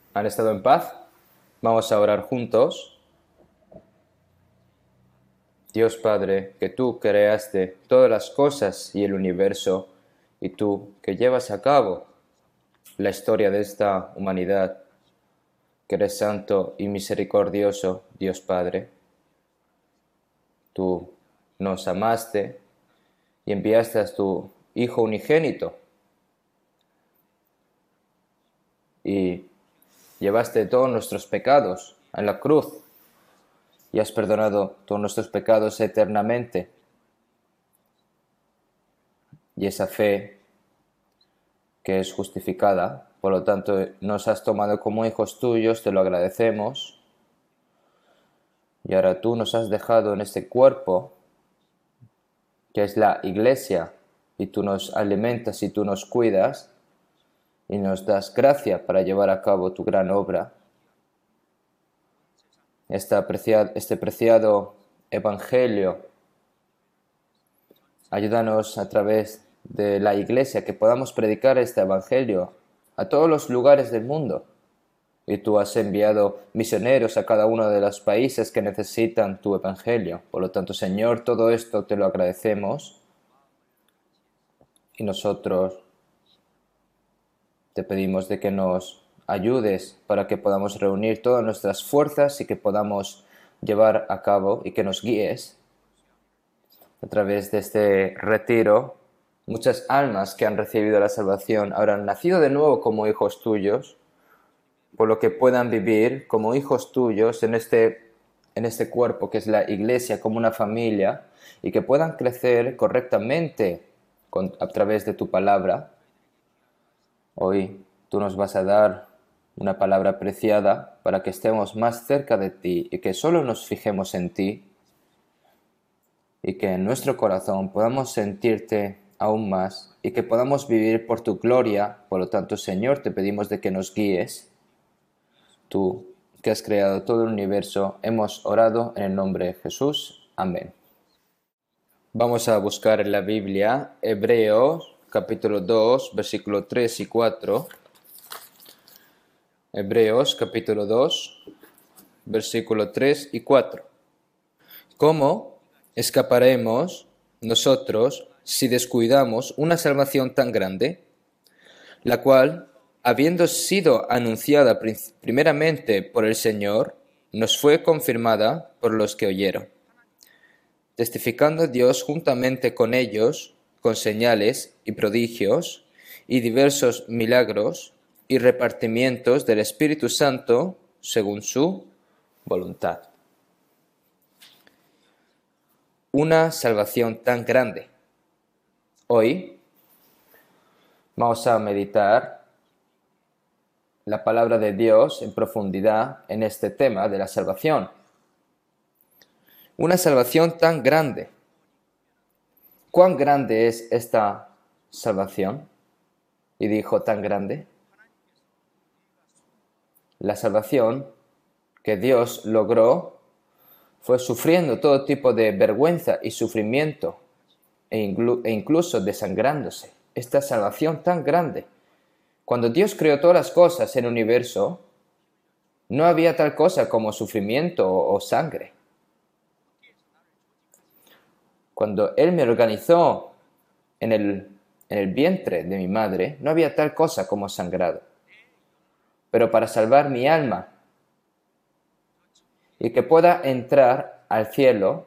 ¿Han estado en paz? Vamos a orar juntos. Dios Padre, que tú creaste todas las cosas y el universo, y tú que llevas a cabo la historia de esta humanidad, que eres santo y misericordioso, Dios Padre. Tú nos amaste y enviaste a tu Hijo unigénito y llevaste todos nuestros pecados en la cruz y has perdonado todos nuestros pecados eternamente. Y esa fe que es justificada, por lo tanto nos has tomado como hijos tuyos, te lo agradecemos. Y ahora tú nos has dejado en este cuerpo, que es la iglesia, y tú nos alimentas y tú nos cuidas, y nos das gracia para llevar a cabo tu gran obra. Este preciado Evangelio, ayúdanos a través de la iglesia que podamos predicar este Evangelio a todos los lugares del mundo. Y tú has enviado misioneros a cada uno de los países que necesitan tu Evangelio. Por lo tanto, Señor, todo esto te lo agradecemos y nosotros te pedimos de que nos ayudes para que podamos reunir todas nuestras fuerzas y que podamos llevar a cabo y que nos guíes a través de este retiro. Muchas almas que han recibido la salvación habrán nacido de nuevo como hijos tuyos, por lo que puedan vivir como hijos tuyos en este cuerpo que es la iglesia, como una familia, y que puedan crecer correctamente a través de tu palabra. Hoy tú nos vas a dar una palabra preciada para que estemos más cerca de ti y que solo nos fijemos en ti y que en nuestro corazón podamos sentirte aún más y que podamos vivir por tu gloria. Por lo tanto, Señor, te pedimos de que nos guíes. Tú, que has creado todo el universo, hemos orado en el nombre de Jesús. Amén. Vamos a buscar en la Biblia Hebreos capítulo 2, versículo 3 y 4. Hebreos capítulo 2, versículo 3 y 4. ¿Cómo escaparemos nosotros si descuidamos una salvación tan grande, la cual, habiendo sido anunciada primeramente por el Señor, nos fue confirmada por los que oyeron, testificando Dios juntamente con ellos, con señales y prodigios, y diversos milagros y repartimientos del Espíritu Santo según su voluntad? Una salvación tan grande. Hoy vamos a meditar la palabra de Dios en profundidad en este tema de la salvación. Una salvación tan grande. ¿Cuán grande es esta salvación? Y dijo, tan grande. La salvación que Dios logró fue sufriendo todo tipo de vergüenza y sufrimiento e incluso desangrándose. Esta salvación tan grande. Cuando Dios creó todas las cosas en el universo, no había tal cosa como sufrimiento o sangre. Cuando Él me organizó en el vientre de mi madre, no había tal cosa como sangrado. Pero para salvar mi alma y que pueda entrar al cielo,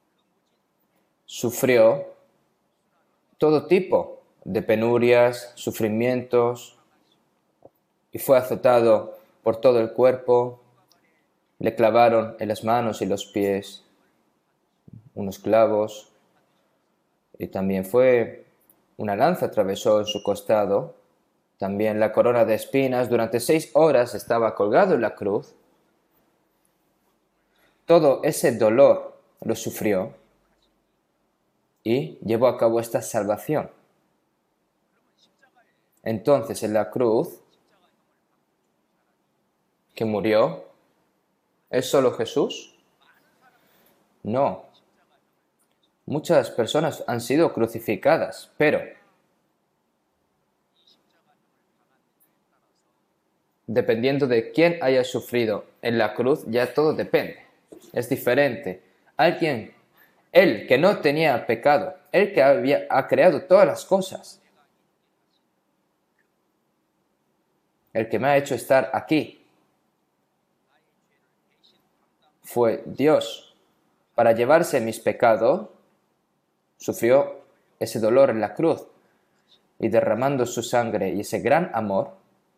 sufrió todo tipo de penurias, sufrimientos, y fue azotado por todo el cuerpo. Le clavaron en las manos y los pies unos clavos, y también una lanza atravesó en su costado. También la corona de espinas durante 6 horas estaba colgado en la cruz. Todo ese dolor lo sufrió y llevó a cabo esta salvación. Entonces, en la cruz que murió, ¿es solo Jesús? No. Muchas personas han sido crucificadas, pero dependiendo de quién haya sufrido en la cruz, ya todo depende. Es diferente. Él que no tenía pecado, él que ha creado todas las cosas, el que me ha hecho estar aquí, fue Dios. Para llevarse mis pecados, sufrió ese dolor en la cruz y derramando su sangre y ese gran amor.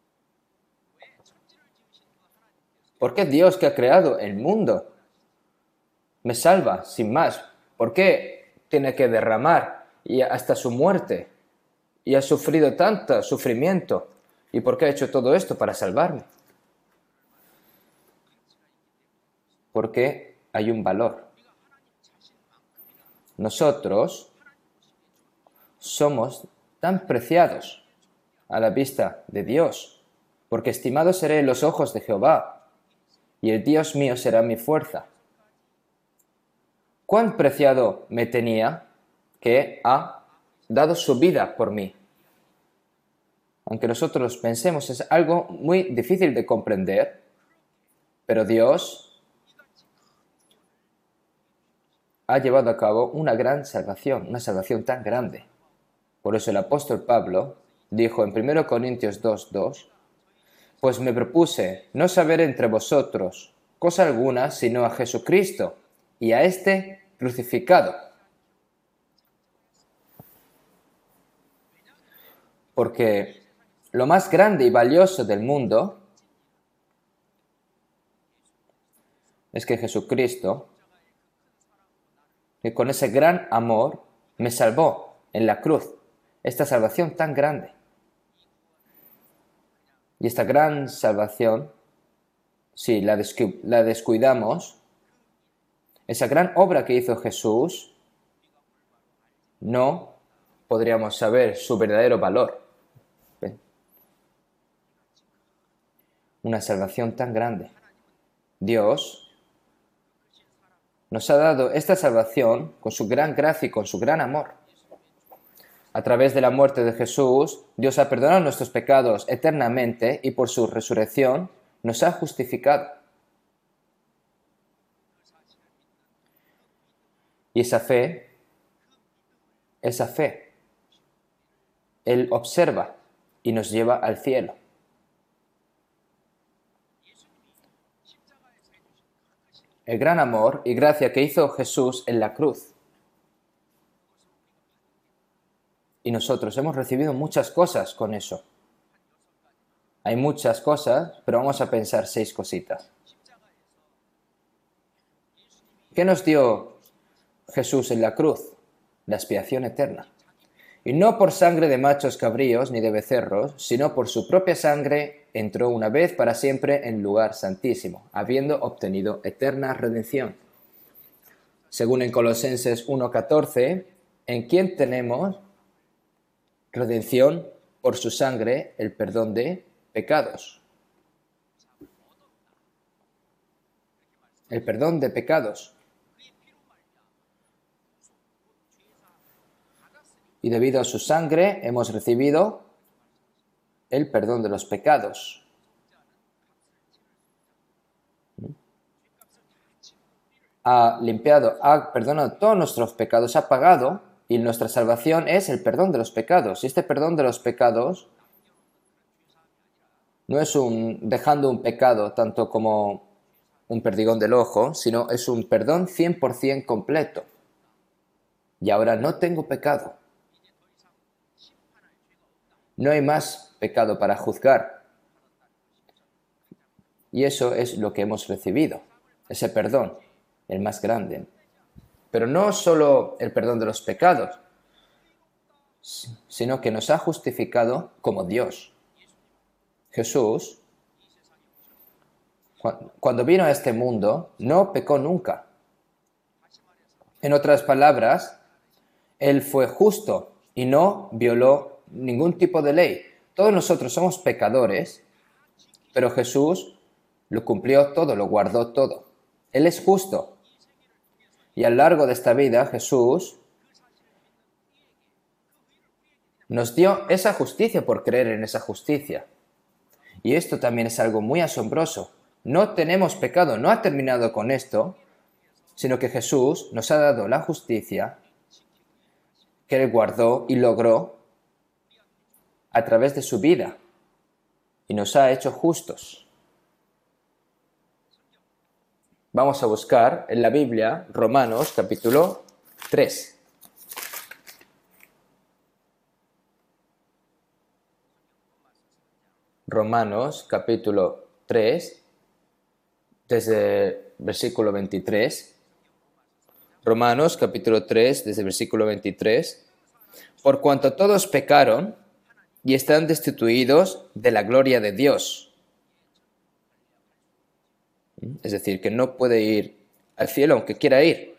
¿Por qué Dios que ha creado el mundo me salva sin más? ¿Por qué tiene que derramar y hasta su muerte? Y ha sufrido tanto sufrimiento. ¿Y por qué ha hecho todo esto? Para salvarme. Porque hay un valor. Nosotros somos tan preciados a la vista de Dios, porque estimado seré en los ojos de Jehová, y el Dios mío será mi fuerza. Cuán preciado me tenía que ha dado su vida por mí. Aunque nosotros pensemos, es algo muy difícil de comprender, pero Dios ha llevado a cabo una gran salvación, una salvación tan grande. Por eso el apóstol Pablo dijo en 1 Corintios 2:2, pues me propuse no saber entre vosotros cosa alguna sino a Jesucristo y a este crucificado. Porque lo más grande y valioso del mundo es que Jesucristo, que con ese gran amor me salvó en la cruz, esta salvación tan grande. Y esta gran salvación, si la descuidamos, esa gran obra que hizo Jesús, no podríamos saber su verdadero valor. ¿Ven? Una salvación tan grande. Dios nos ha dado esta salvación con su gran gracia y con su gran amor. A través de la muerte de Jesús, Dios ha perdonado nuestros pecados eternamente y por su resurrección nos ha justificado. Y esa fe, Él observa y nos lleva al cielo. El gran amor y gracia que hizo Jesús en la cruz. Y nosotros hemos recibido muchas cosas con eso. Hay muchas cosas, pero vamos a pensar 6 cositas. ¿Qué nos dio Jesús en la cruz? La expiación eterna. Y no por sangre de machos cabríos ni de becerros, sino por su propia sangre entró una vez para siempre en lugar santísimo, habiendo obtenido eterna redención. Según en Colosenses 1:14, en quien tenemos redención por su sangre, el perdón de pecados. El perdón de pecados. Y debido a su sangre hemos recibido el perdón de los pecados. Ha limpiado, ha perdonado todos nuestros pecados, ha pagado, y nuestra salvación es el perdón de los pecados. Y este perdón de los pecados no es dejando un pecado tanto como un perdigón del ojo, sino es un perdón 100% completo. Y ahora no tengo pecado. No hay más pecado para juzgar. Y eso es lo que hemos recibido, ese perdón, el más grande. Pero no solo el perdón de los pecados, sino que nos ha justificado como Dios. Jesús, cuando vino a este mundo, no pecó nunca. En otras palabras, Él fue justo y no violó ningún tipo de ley. Todos nosotros somos pecadores, pero Jesús lo cumplió todo, lo guardó todo. Él es justo. Y a lo largo de esta vida, Jesús nos dio esa justicia por creer en esa justicia. Y esto también es algo muy asombroso. No tenemos pecado, no ha terminado con esto, sino que Jesús nos ha dado la justicia que Él guardó y logró a través de su vida y nos ha hecho justos. Vamos a buscar en la Biblia Romanos capítulo 3. Romanos capítulo 3, desde el versículo 23. Romanos capítulo 3, desde el versículo 23. Por cuanto todos pecaron y están destituidos de la gloria de Dios. Es decir, que no puede ir al cielo aunque quiera ir.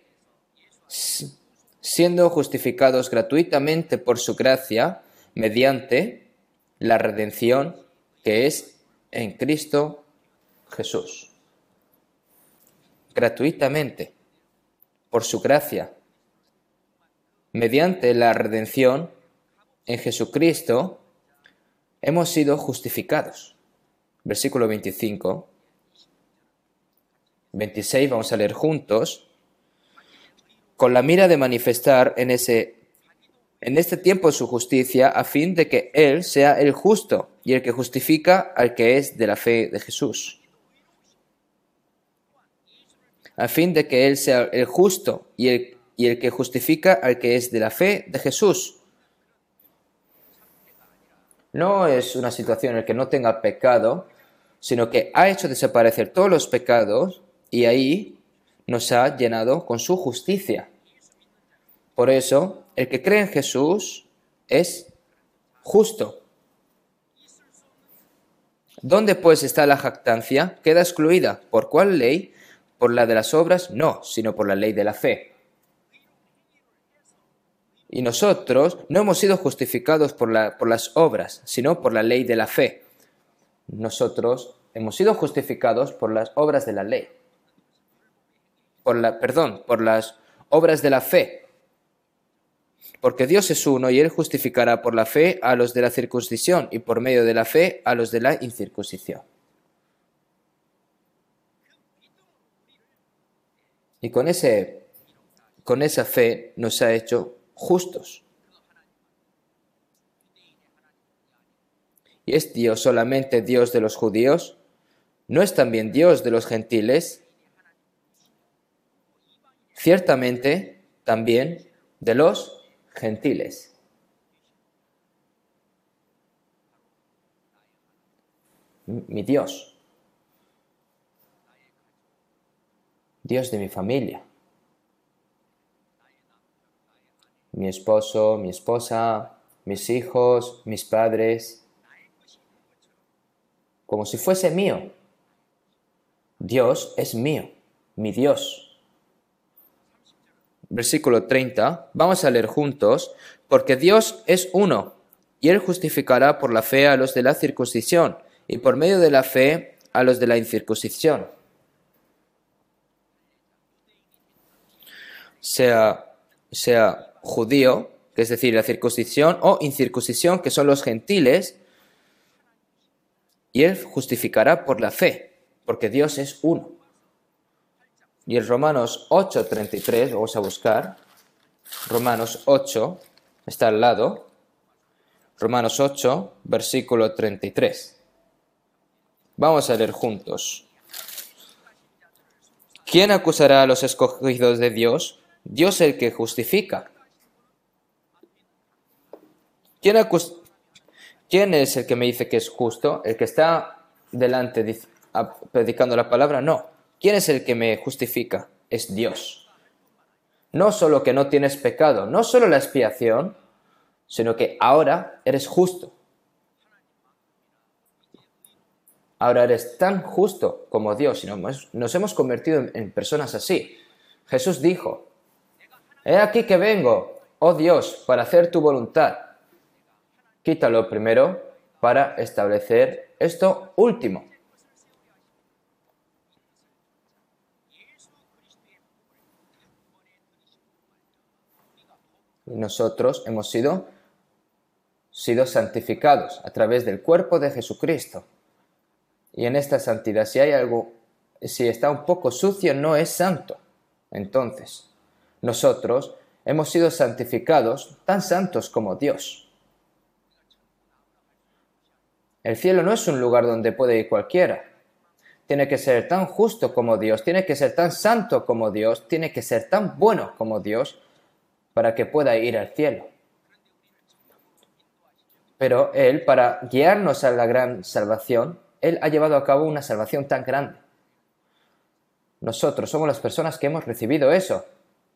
Siendo justificados gratuitamente por su gracia mediante la redención que es en Cristo Jesús. Gratuitamente, por su gracia, mediante la redención en Jesucristo, hemos sido justificados. Versículo 25. 26, vamos a leer juntos. Con la mira de manifestar en este tiempo su justicia, a fin de que Él sea el justo y el que justifica al que es de la fe de Jesús. A fin de que Él sea el justo y el que justifica al que es de la fe de Jesús. No es una situación en la que no tenga pecado, sino que ha hecho desaparecer todos los pecados y ahí nos ha llenado con su justicia. Por eso, el que cree en Jesús es justo. ¿Dónde pues está la jactancia? Queda excluida. ¿Por cuál ley? ¿Por la de las obras? No, sino por la ley de la fe. Y nosotros no hemos sido justificados por las obras, sino por la ley de la fe. Nosotros hemos sido justificados por las obras de la ley. Por las obras de la fe. Porque Dios es uno y Él justificará por la fe a los de la circuncisión y por medio de la fe a los de la incircuncisión. Y con esa fe nos ha hecho justos. ¿Y es Dios solamente Dios de los judíos? ¿No es también Dios de los gentiles? Ciertamente también de los gentiles. Mi Dios. Dios de mi familia. Mi esposo, mi esposa, mis hijos, mis padres. Como si fuese mío. Dios es mío, mi Dios. Versículo 30, vamos a leer juntos, porque Dios es uno, y Él justificará por la fe a los de la circuncisión, y por medio de la fe a los de la incircuncisión. Sea judío, que es decir, la circuncisión, o incircuncisión, que son los gentiles, y Él justificará por la fe, porque Dios es uno. Y en Romanos 8:33, vamos a buscar, Romanos 8, está al lado, Romanos 8, versículo 33. Vamos a leer juntos. ¿Quién acusará a los escogidos de Dios? Dios el que justifica. ¿Quién es el que me dice que es justo? ¿El que está delante predicando la palabra? No. ¿Quién es el que me justifica? Es Dios. No solo que no tienes pecado, no solo la expiación, sino que ahora eres justo. Ahora eres tan justo como Dios y nos hemos convertido en personas así. Jesús dijo, he aquí que vengo, oh Dios, para hacer tu voluntad. Quítalo primero para establecer esto último. Y nosotros hemos sido santificados a través del cuerpo de Jesucristo. Y en esta santidad, si está un poco sucio, no es santo. Entonces, nosotros hemos sido santificados, tan santos como Dios. El cielo no es un lugar donde puede ir cualquiera. Tiene que ser tan justo como Dios, tiene que ser tan santo como Dios, tiene que ser tan bueno como Dios para que pueda ir al cielo. Pero Él, para guiarnos a la gran salvación, Él ha llevado a cabo una salvación tan grande. Nosotros somos las personas que hemos recibido eso.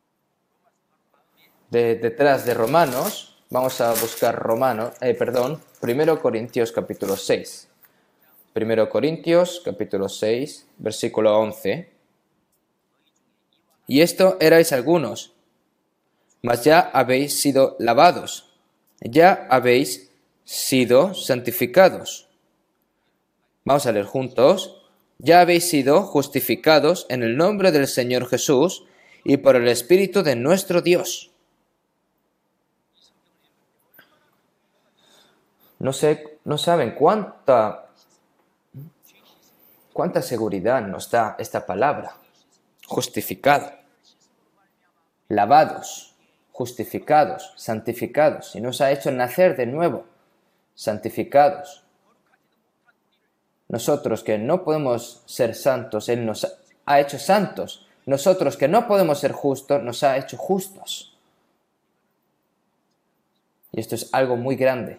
Detrás de Romanos, vamos a buscar 1 Corintios capítulo 6. 1 Corintios capítulo 6, versículo 11. Y esto erais algunos, mas ya habéis sido lavados, ya habéis sido santificados. Vamos a leer juntos. Ya habéis sido justificados en el nombre del Señor Jesús y por el Espíritu de nuestro Dios. No saben cuánta seguridad nos da esta palabra. Justificado, lavados, justificados, santificados. Y nos ha hecho nacer de nuevo, santificados. Nosotros que no podemos ser santos, Él nos ha hecho santos. Nosotros que no podemos ser justos, nos ha hecho justos. Y esto es algo muy grande.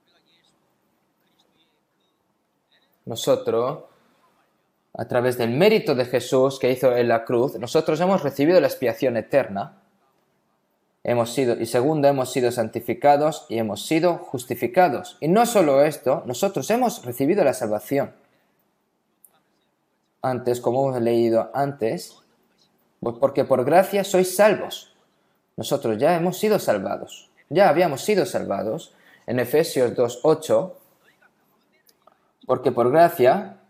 Nosotros, a través del mérito de Jesús que hizo en la cruz, nosotros hemos recibido la expiación eterna. Hemos sido santificados y hemos sido justificados. Y no solo esto, nosotros hemos recibido la salvación. Antes, como hemos leído antes, porque por gracia sois salvos. Nosotros ya hemos sido salvados. Ya habíamos sido salvados. En Efesios 2:8, porque por gracia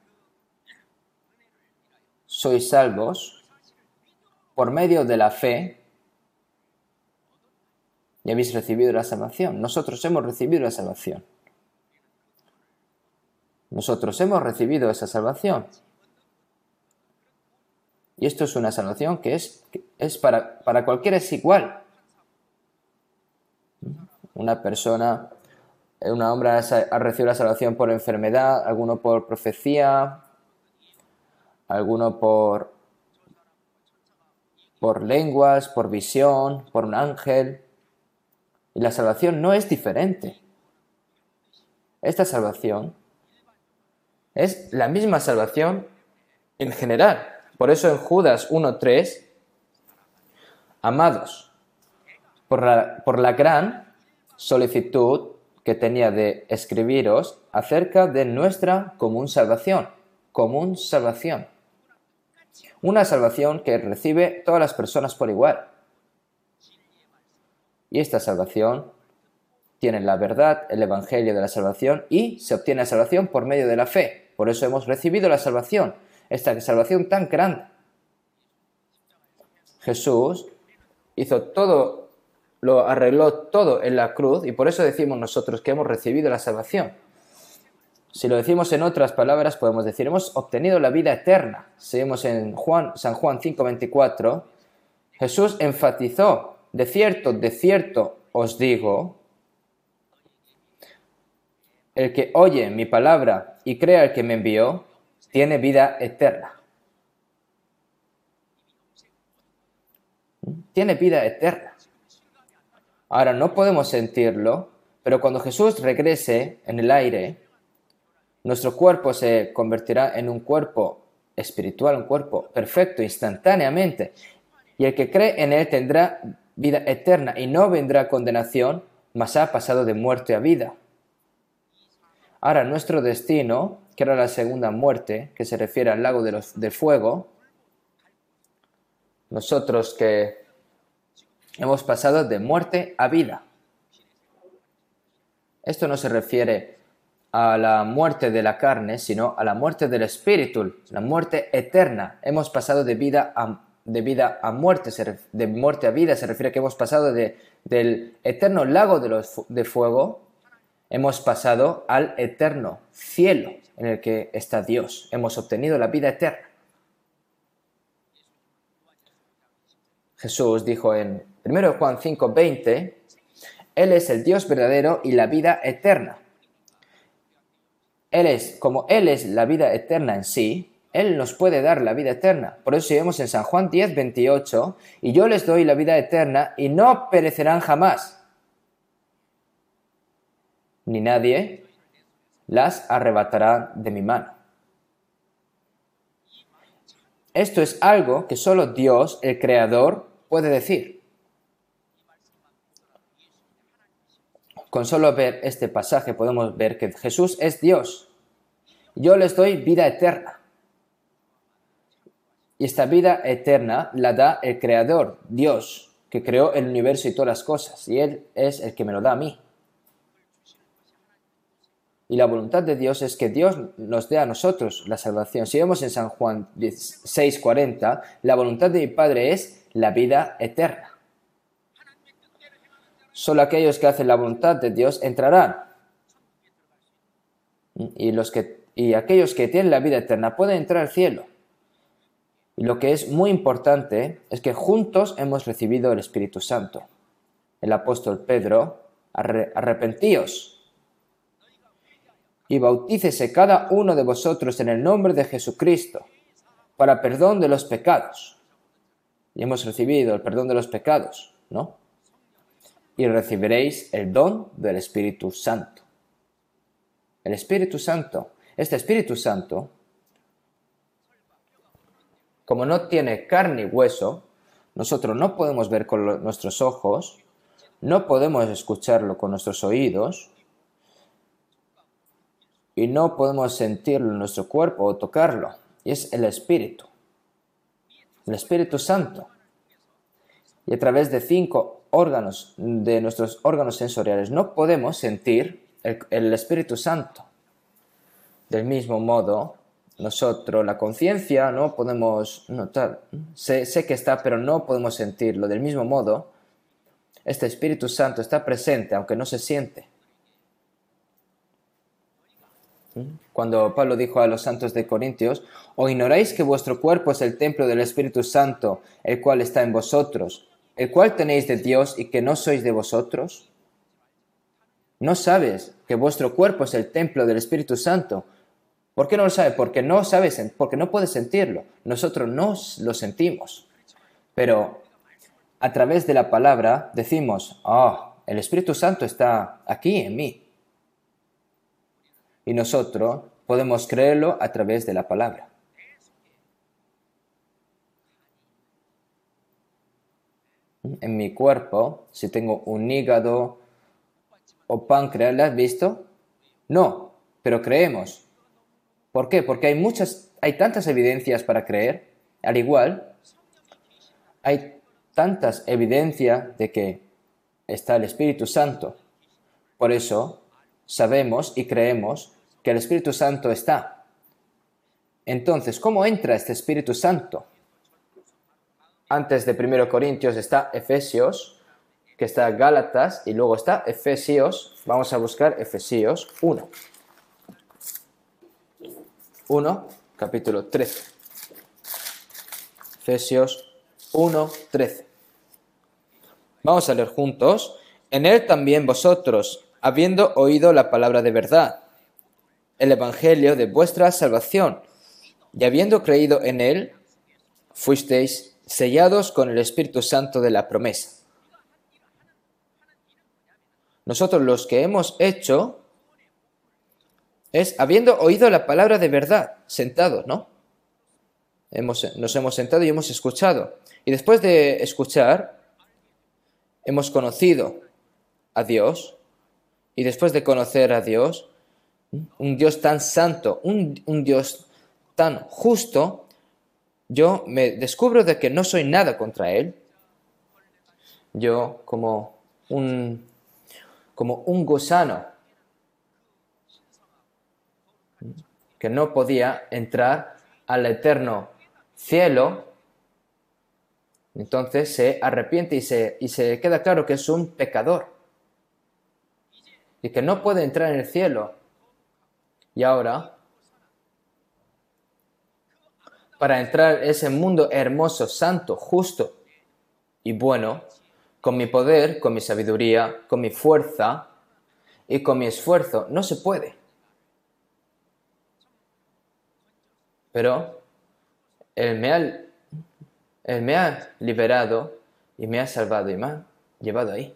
sois salvos por medio de la fe y habéis recibido la salvación. Nosotros hemos recibido la salvación. Nosotros hemos recibido esa salvación. Y esto es una salvación que es para cualquiera es igual. Un hombre ha recibido la salvación por enfermedad, alguno por profecía, alguno por lenguas, por visión, por un ángel. Y la salvación no es diferente. Esta salvación es la misma salvación en general. Por eso en Judas 1:3, amados, por la gran solicitud que tenía de escribiros acerca de nuestra común salvación. Común salvación. Una salvación que recibe todas las personas por igual. Y esta salvación tiene la verdad, el evangelio de la salvación, y se obtiene la salvación por medio de la fe. Por eso hemos recibido la salvación, esta salvación tan grande. Jesús arregló todo en la cruz, y por eso decimos nosotros que hemos recibido la salvación. Si lo decimos en otras palabras, podemos decir, hemos obtenido la vida eterna. Seguimos en San Juan 5:24, Jesús enfatizó, de cierto os digo, el que oye mi palabra y crea al que me envió, tiene vida eterna. Tiene vida eterna. Ahora no podemos sentirlo, pero cuando Jesús regrese en el aire, nuestro cuerpo se convertirá en un cuerpo espiritual, un cuerpo perfecto instantáneamente. Y el que cree en Él tendrá vida eterna y no vendrá condenación, mas ha pasado de muerte a vida. Ahora nuestro destino, que era la segunda muerte, que se refiere al lago de fuego, nosotros que hemos pasado de muerte a vida. Esto no se refiere a la muerte de la carne, sino a la muerte del espíritu, la muerte eterna. Hemos pasado de vida a muerte, de muerte a vida, se refiere a que hemos pasado del eterno lago de fuego, Hemos pasado al eterno cielo en el que está Dios. Hemos obtenido la vida eterna. Jesús dijo en 1 Juan 5:20, Él es el Dios verdadero y la vida eterna. Como Él es la vida eterna en sí, Él nos puede dar la vida eterna. Por eso vemos en San Juan 10:28, y yo les doy la vida eterna y no perecerán jamás, ni nadie las arrebatará de mi mano. Esto es algo que solo Dios, el Creador, puede decir. Con solo ver este pasaje podemos ver que Jesús es Dios. Yo les doy vida eterna. Y esta vida eterna la da el Creador, Dios, que creó el universo y todas las cosas. Y Él es el que me lo da a mí. Y la voluntad de Dios es que Dios nos dé a nosotros la salvación. Si vemos en San Juan 6:40, la voluntad de mi Padre es la vida eterna. Solo aquellos que hacen la voluntad de Dios entrarán. Y aquellos que tienen la vida eterna pueden entrar al cielo. Y lo que es muy importante es que juntos hemos recibido el Espíritu Santo. El apóstol Pedro, arrepentíos y bautícese cada uno de vosotros en el nombre de Jesucristo para perdón de los pecados. Y hemos recibido el perdón de los pecados, ¿no? Y recibiréis el don del Espíritu Santo. El Espíritu Santo, este Espíritu Santo, como no tiene carne y hueso, nosotros no podemos ver con nuestros ojos, no podemos escucharlo con nuestros oídos, y no podemos sentirlo en nuestro cuerpo o tocarlo. Y es el Espíritu Santo. Y a través de 5 órganos, de nuestros órganos sensoriales, no podemos sentir el Espíritu Santo. Del mismo modo, nosotros, la conciencia, no podemos notar, sé que está, pero no podemos sentirlo. Del mismo modo, este Espíritu Santo está presente, aunque no se siente. Cuando Pablo dijo a los santos de Corintios, ¿o ignoráis que vuestro cuerpo es el templo del Espíritu Santo, el cual está en vosotros, el cual tenéis de Dios y que no sois de vosotros? ¿No sabes que vuestro cuerpo es el templo del Espíritu Santo? ¿Por qué no lo sabes? Porque no sabes, porque no puedes sentirlo. Nosotros no lo sentimos. Pero a través de la palabra decimos, el Espíritu Santo está aquí en mí. Y nosotros podemos creerlo a través de la palabra. En mi cuerpo, si tengo un hígado o páncreas, ¿lo has visto? No, pero creemos. ¿Por qué? Porque hay tantas evidencias para creer. Al igual, hay tantas evidencias de que está el Espíritu Santo. Por eso sabemos y creemos que el Espíritu Santo está. Entonces, ¿cómo entra este Espíritu Santo? Antes de 1 Corintios está Efesios, que está Gálatas, y luego está Efesios. Vamos a buscar Efesios 1. 1, capítulo 13. Efesios 1, 13. Vamos a leer juntos. En él también vosotros, habiendo oído la palabra de verdad, el evangelio de vuestra salvación, y habiendo creído en él, fuisteis sellados con el Espíritu Santo de la promesa. Nosotros los que hemos hecho es habiendo oído la palabra de verdad, sentados, ¿no? Nos hemos sentado y hemos escuchado. Y después de escuchar, hemos conocido a Dios. Y después de conocer a Dios, un Dios tan santo, un Dios tan justo, yo me descubro de que no soy nada contra Él. Yo como un gusano que no podía entrar al eterno cielo, entonces se arrepiente y se queda claro que es un pecador. y que no puede entrar en el cielo. Y ahora, para entrar en ese mundo hermoso, santo, justo y bueno, con mi poder, con mi sabiduría, con mi fuerza y con mi esfuerzo, no se puede. Pero Él me ha liberado y me ha salvado y me ha llevado ahí.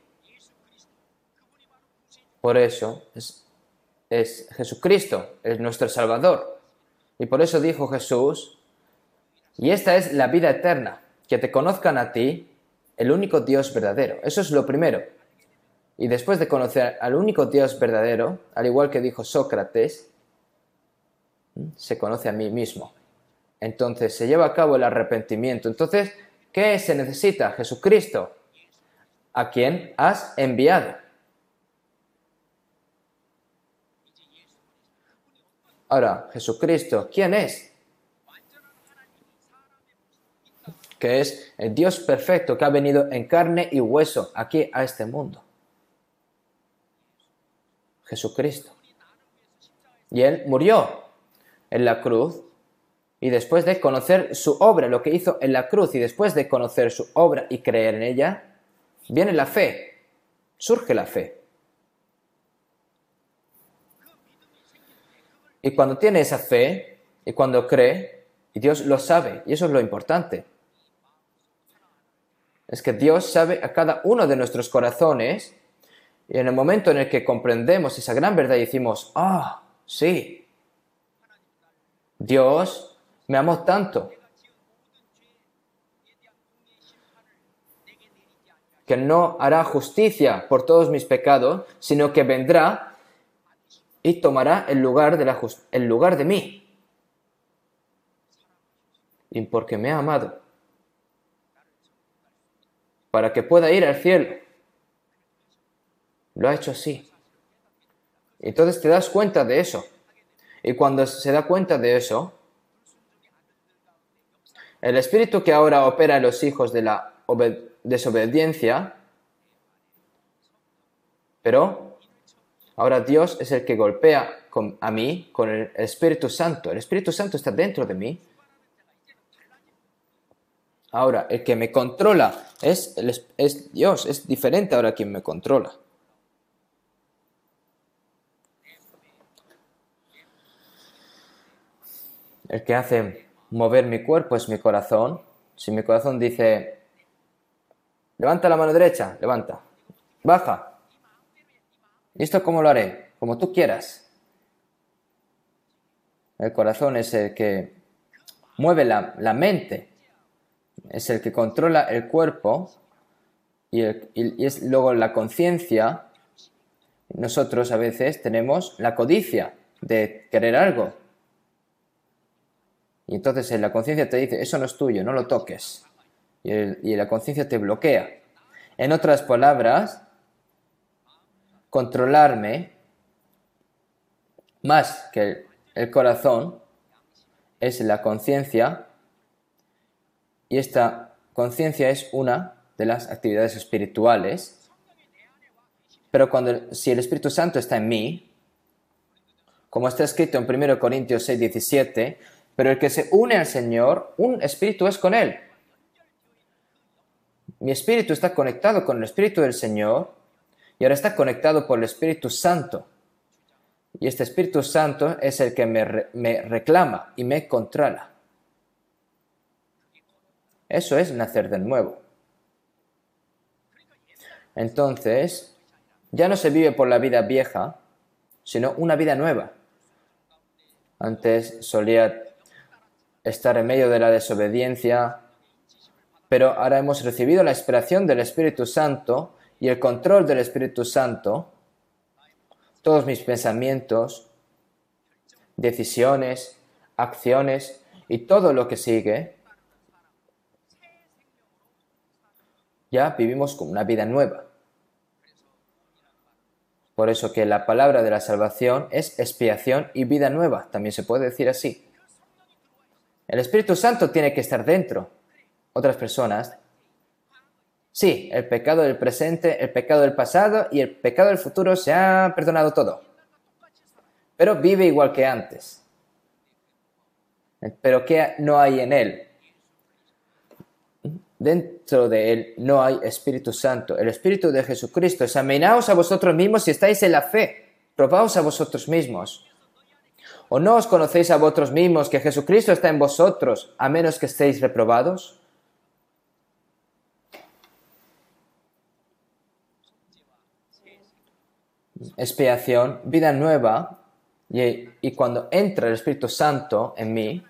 Por eso es Jesucristo, es nuestro Salvador. Y por eso dijo Jesús, y esta es la vida eterna, que te conozcan a ti, el único Dios verdadero. Eso es lo primero. Y después de conocer al único Dios verdadero, al igual que dijo Sócrates, se conoce a mí mismo. Entonces se lleva a cabo el arrepentimiento. Entonces, ¿qué se necesita? Jesucristo, a quien has enviado. Ahora, Jesucristo, ¿quién es? Que es el Dios perfecto que ha venido en carne y hueso aquí a este mundo. Jesucristo. Y Él murió en la cruz y después de conocer su obra, lo que hizo en la cruz, y después de conocer su obra y creer en ella, viene la fe, surge la fe. Y cuando tiene esa fe, y cuando cree, y Dios lo sabe, y eso es lo importante, es que Dios sabe a cada uno de nuestros corazones, y en el momento en el que comprendemos esa gran verdad y decimos, sí, Dios me amó tanto, que no hará justicia por todos mis pecados, sino que vendrá y tomará el lugar de mí. Y porque me ha amado, para que pueda ir al cielo, lo ha hecho así. Entonces te das cuenta de eso. Y cuando se da cuenta de eso, el espíritu que ahora opera en los hijos de la desobediencia, pero ahora Dios es el que golpea a mí con el Espíritu Santo. El Espíritu Santo está dentro de mí. Ahora, el que me controla es Dios, es diferente ahora quien me controla. El que hace mover mi cuerpo es mi corazón. Si mi corazón dice, levanta la mano derecha, levanta, baja. ¿Y esto cómo lo haré? Como tú quieras. El corazón es el que mueve la mente, es el que controla el cuerpo y es luego la conciencia. Nosotros a veces tenemos la codicia de querer algo. Y entonces la conciencia te dice, eso no es tuyo, no lo toques. Y la conciencia te bloquea. En otras palabras, controlarme más que el corazón es la conciencia, y esta conciencia es una de las actividades espirituales. Pero si el Espíritu Santo está en mí, como está escrito en 1 Corintios 6:17, pero el que se une al Señor, un espíritu es con Él. Mi espíritu está conectado con el Espíritu del Señor y ahora está conectado por el Espíritu Santo. Y este Espíritu Santo es el que me reclama y me controla. Eso es nacer de nuevo. Entonces, ya no se vive por la vida vieja, sino una vida nueva. Antes solía estar en medio de la desobediencia, pero ahora hemos recibido la inspiración del Espíritu Santo y el control del Espíritu Santo. Todos mis pensamientos, decisiones, acciones y todo lo que sigue, ya vivimos con una vida nueva. Por eso que la palabra de la salvación es expiación y vida nueva, también se puede decir así. El Espíritu Santo tiene que estar dentro. Otras personas Sí, el pecado del presente, el pecado del pasado y el pecado del futuro se ha perdonado todo. Pero vive igual que antes. Pero ¿qué no hay en él? Dentro de él no hay Espíritu Santo. El Espíritu de Jesucristo. Examinaos a vosotros mismos si estáis en la fe. Probaos a vosotros mismos. ¿O no os conocéis a vosotros mismos que Jesucristo está en vosotros, a menos que estéis reprobados? Expiación, vida nueva, y cuando entra el Espíritu Santo en mí,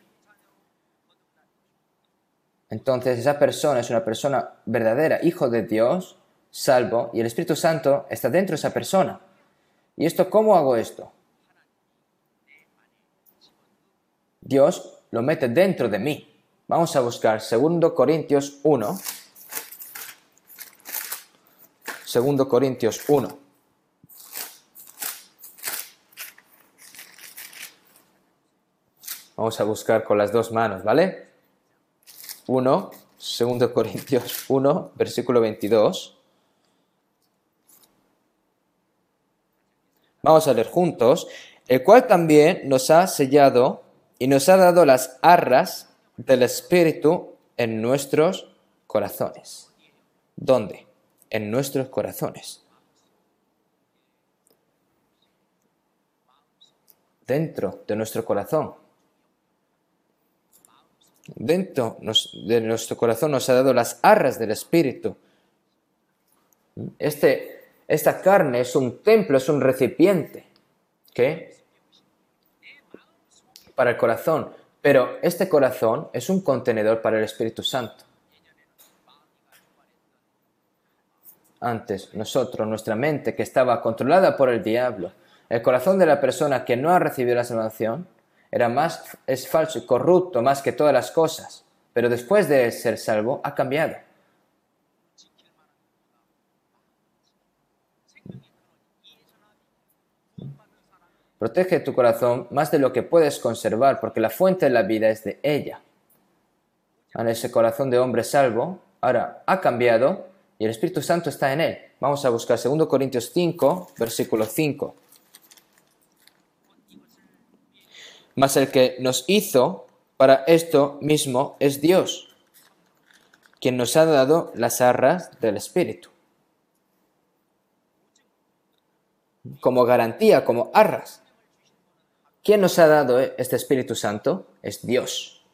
entonces esa persona es una persona verdadera, hijo de Dios, salvo, y el Espíritu Santo está dentro de esa persona. ¿Y esto cómo hago esto? Dios lo mete dentro de mí. Vamos a buscar 2 Corintios 1. 2 Corintios 1. Vamos a buscar con las dos manos, ¿vale? 2 Corintios 1, versículo 22. Vamos a leer juntos. El cual también nos ha sellado y nos ha dado las arras del Espíritu en nuestros corazones. ¿Dónde? En nuestros corazones. Dentro de nuestro corazón. Dentro de nuestro corazón nos ha dado las arras del Espíritu. Esta carne es un templo, es un recipiente, ¿qué? Para el corazón, pero este corazón es un contenedor para el Espíritu Santo. Antes, nuestra mente que estaba controlada por el diablo, el corazón de la persona que no ha recibido la salvación, es falso y corrupto más que todas las cosas, pero después de ser salvo, ha cambiado. Protege tu corazón más de lo que puedes conservar, porque la fuente de la vida es de ella. En ese corazón de hombre salvo, ahora ha cambiado y el Espíritu Santo está en él. Vamos a buscar 2 Corintios 5, versículo 5. Mas el que nos hizo para esto mismo es Dios, quien nos ha dado las arras del Espíritu. Como garantía, como arras. ¿Quién nos ha dado este Espíritu Santo? Es Dios.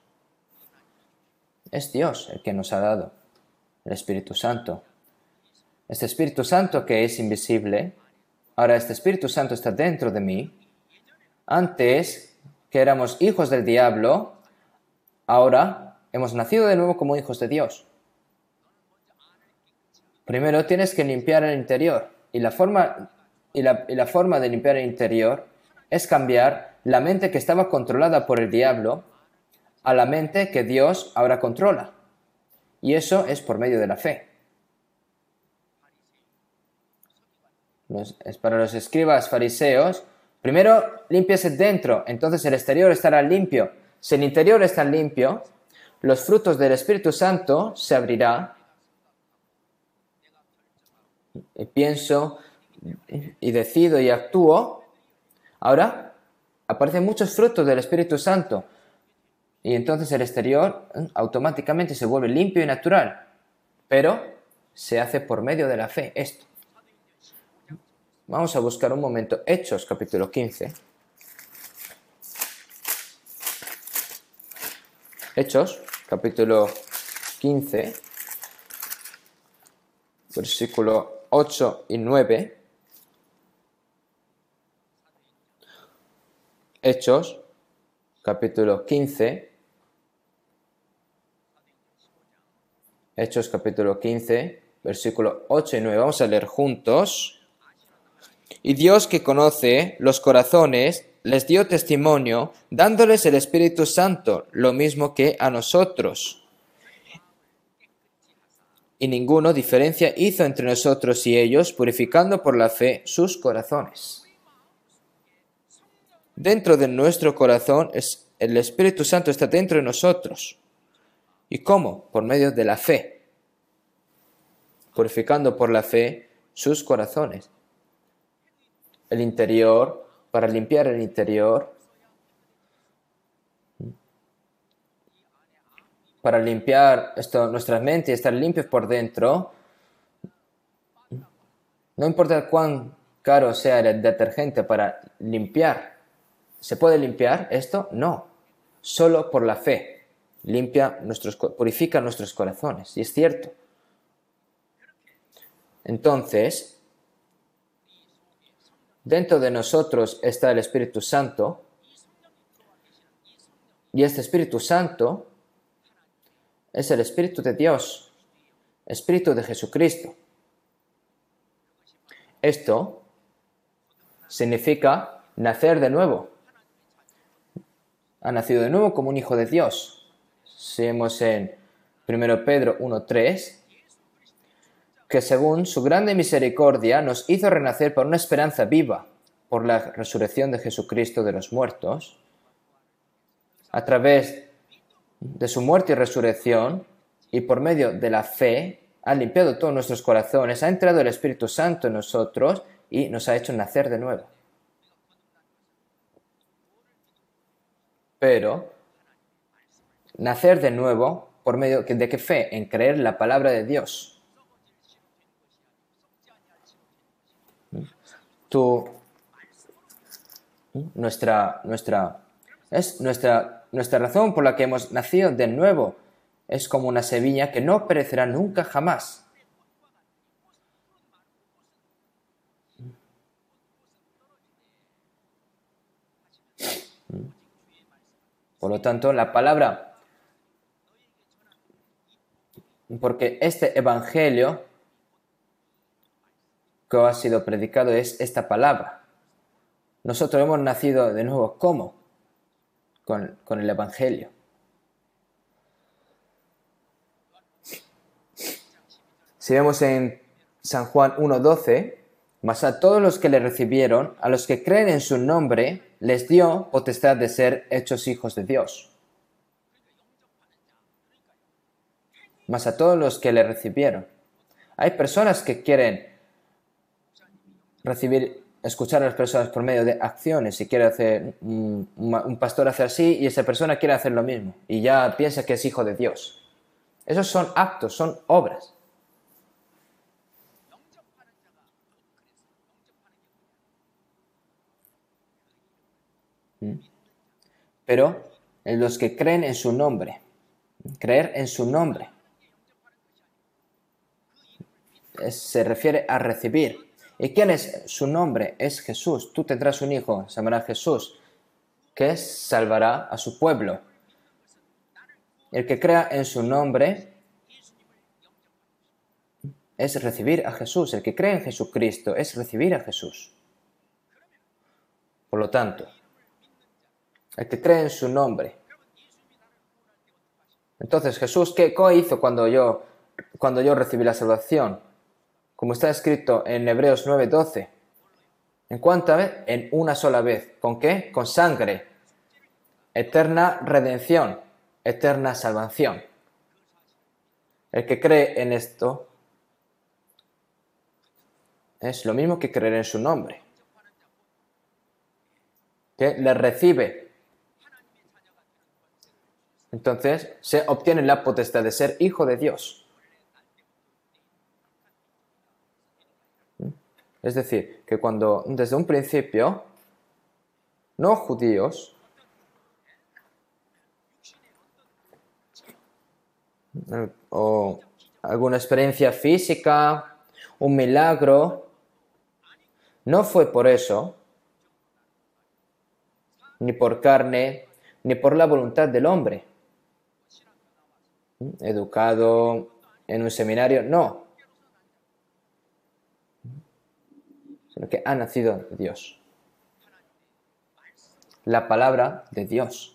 Es Dios el que nos ha dado el Espíritu Santo. Este Espíritu Santo que es invisible, ahora este Espíritu Santo está dentro de mí. Antes que éramos hijos del diablo, ahora hemos nacido de nuevo como hijos de Dios. Primero tienes que limpiar el interior, y la forma de limpiar el interior es cambiar la mente que estaba controlada por el diablo a la mente que Dios ahora controla. Y eso es por medio de la fe. Es para los escribas fariseos. Primero, límpiese dentro, entonces el exterior estará limpio. Si el interior está limpio, los frutos del Espíritu Santo se abrirán. Y pienso, y decido y actúo. Ahora, aparecen muchos frutos del Espíritu Santo. Y entonces el exterior automáticamente se vuelve limpio y natural. Pero se hace por medio de la fe esto. Vamos a buscar un momento Hechos, capítulo 15. Hechos, capítulo 15, versículo 8 y 9. Hechos, capítulo 15. Hechos, capítulo 15, versículo 8 y 9. Vamos a leer juntos. Y Dios, que conoce los corazones, les dio testimonio, dándoles el Espíritu Santo, lo mismo que a nosotros. Y ninguno diferencia hizo entre nosotros y ellos, purificando por la fe sus corazones. Dentro de nuestro corazón, el Espíritu Santo está dentro de nosotros. ¿Y cómo? Por medio de la fe. purificando por la fe sus corazones. El interior, para limpiar el interior, para limpiar nuestra mente y estar limpios por dentro, no importa cuán caro sea el detergente para limpiar. ¿Se puede limpiar esto? No. Solo por la fe. Purifica nuestros corazones. Y es cierto. Entonces, dentro de nosotros está el Espíritu Santo. Y este Espíritu Santo es el Espíritu de Dios. Espíritu de Jesucristo. Esto significa nacer de nuevo. Ha nacido de nuevo como un hijo de Dios. Si vemos en 1 Pedro 1:3, que según su grande misericordia nos hizo renacer por una esperanza viva, por la resurrección de Jesucristo de los muertos, a través de su muerte y resurrección, y por medio de la fe, ha limpiado todos nuestros corazones, ha entrado el Espíritu Santo en nosotros y nos ha hecho nacer de nuevo. Pero, nacer de nuevo, ¿por medio de qué fe? En creer en la palabra de Dios. Nuestra razón por la que hemos nacido de nuevo es como una semilla que no perecerá nunca jamás. Por lo tanto, la palabra, porque este evangelio que ha sido predicado es esta palabra. Nosotros hemos nacido de nuevo, ¿cómo? Con el evangelio. Si vemos en San Juan 1:12, mas a todos los que le recibieron, a los que creen en su nombre, les dio potestad de ser hechos hijos de Dios. Mas a todos los que le recibieron. Hay personas que quieren escuchar a las personas por medio de acciones. Si quiere hacer un pastor hace así y esa persona quiere hacer lo mismo y ya piensa que es hijo de Dios. Esos son actos, son obras. Pero en los que creen en su nombre, creer en su nombre, se refiere a recibir. ¿Y quién es su nombre? Es Jesús. Tú tendrás un hijo, se llamará Jesús, que salvará a su pueblo. El que crea en su nombre es recibir a Jesús. El que cree en Jesucristo es recibir a Jesús. Por lo tanto, el que cree en su nombre. Entonces, Jesús, ¿qué hizo cuando yo recibí la salvación? Como está escrito en Hebreos 9:12. ¿En cuánta vez? En una sola vez. ¿Con qué? Con sangre. Eterna redención. Eterna salvación. El que cree en esto es lo mismo que creer en su nombre. Que le recibe. Entonces se obtiene la potestad de ser hijo de Dios. Es decir, que cuando desde un principio, no judíos, o alguna experiencia física, un milagro, no fue por eso, ni por carne, ni por la voluntad del hombre. Educado en un seminario, no. Sino que ha nacido de Dios. La palabra de Dios.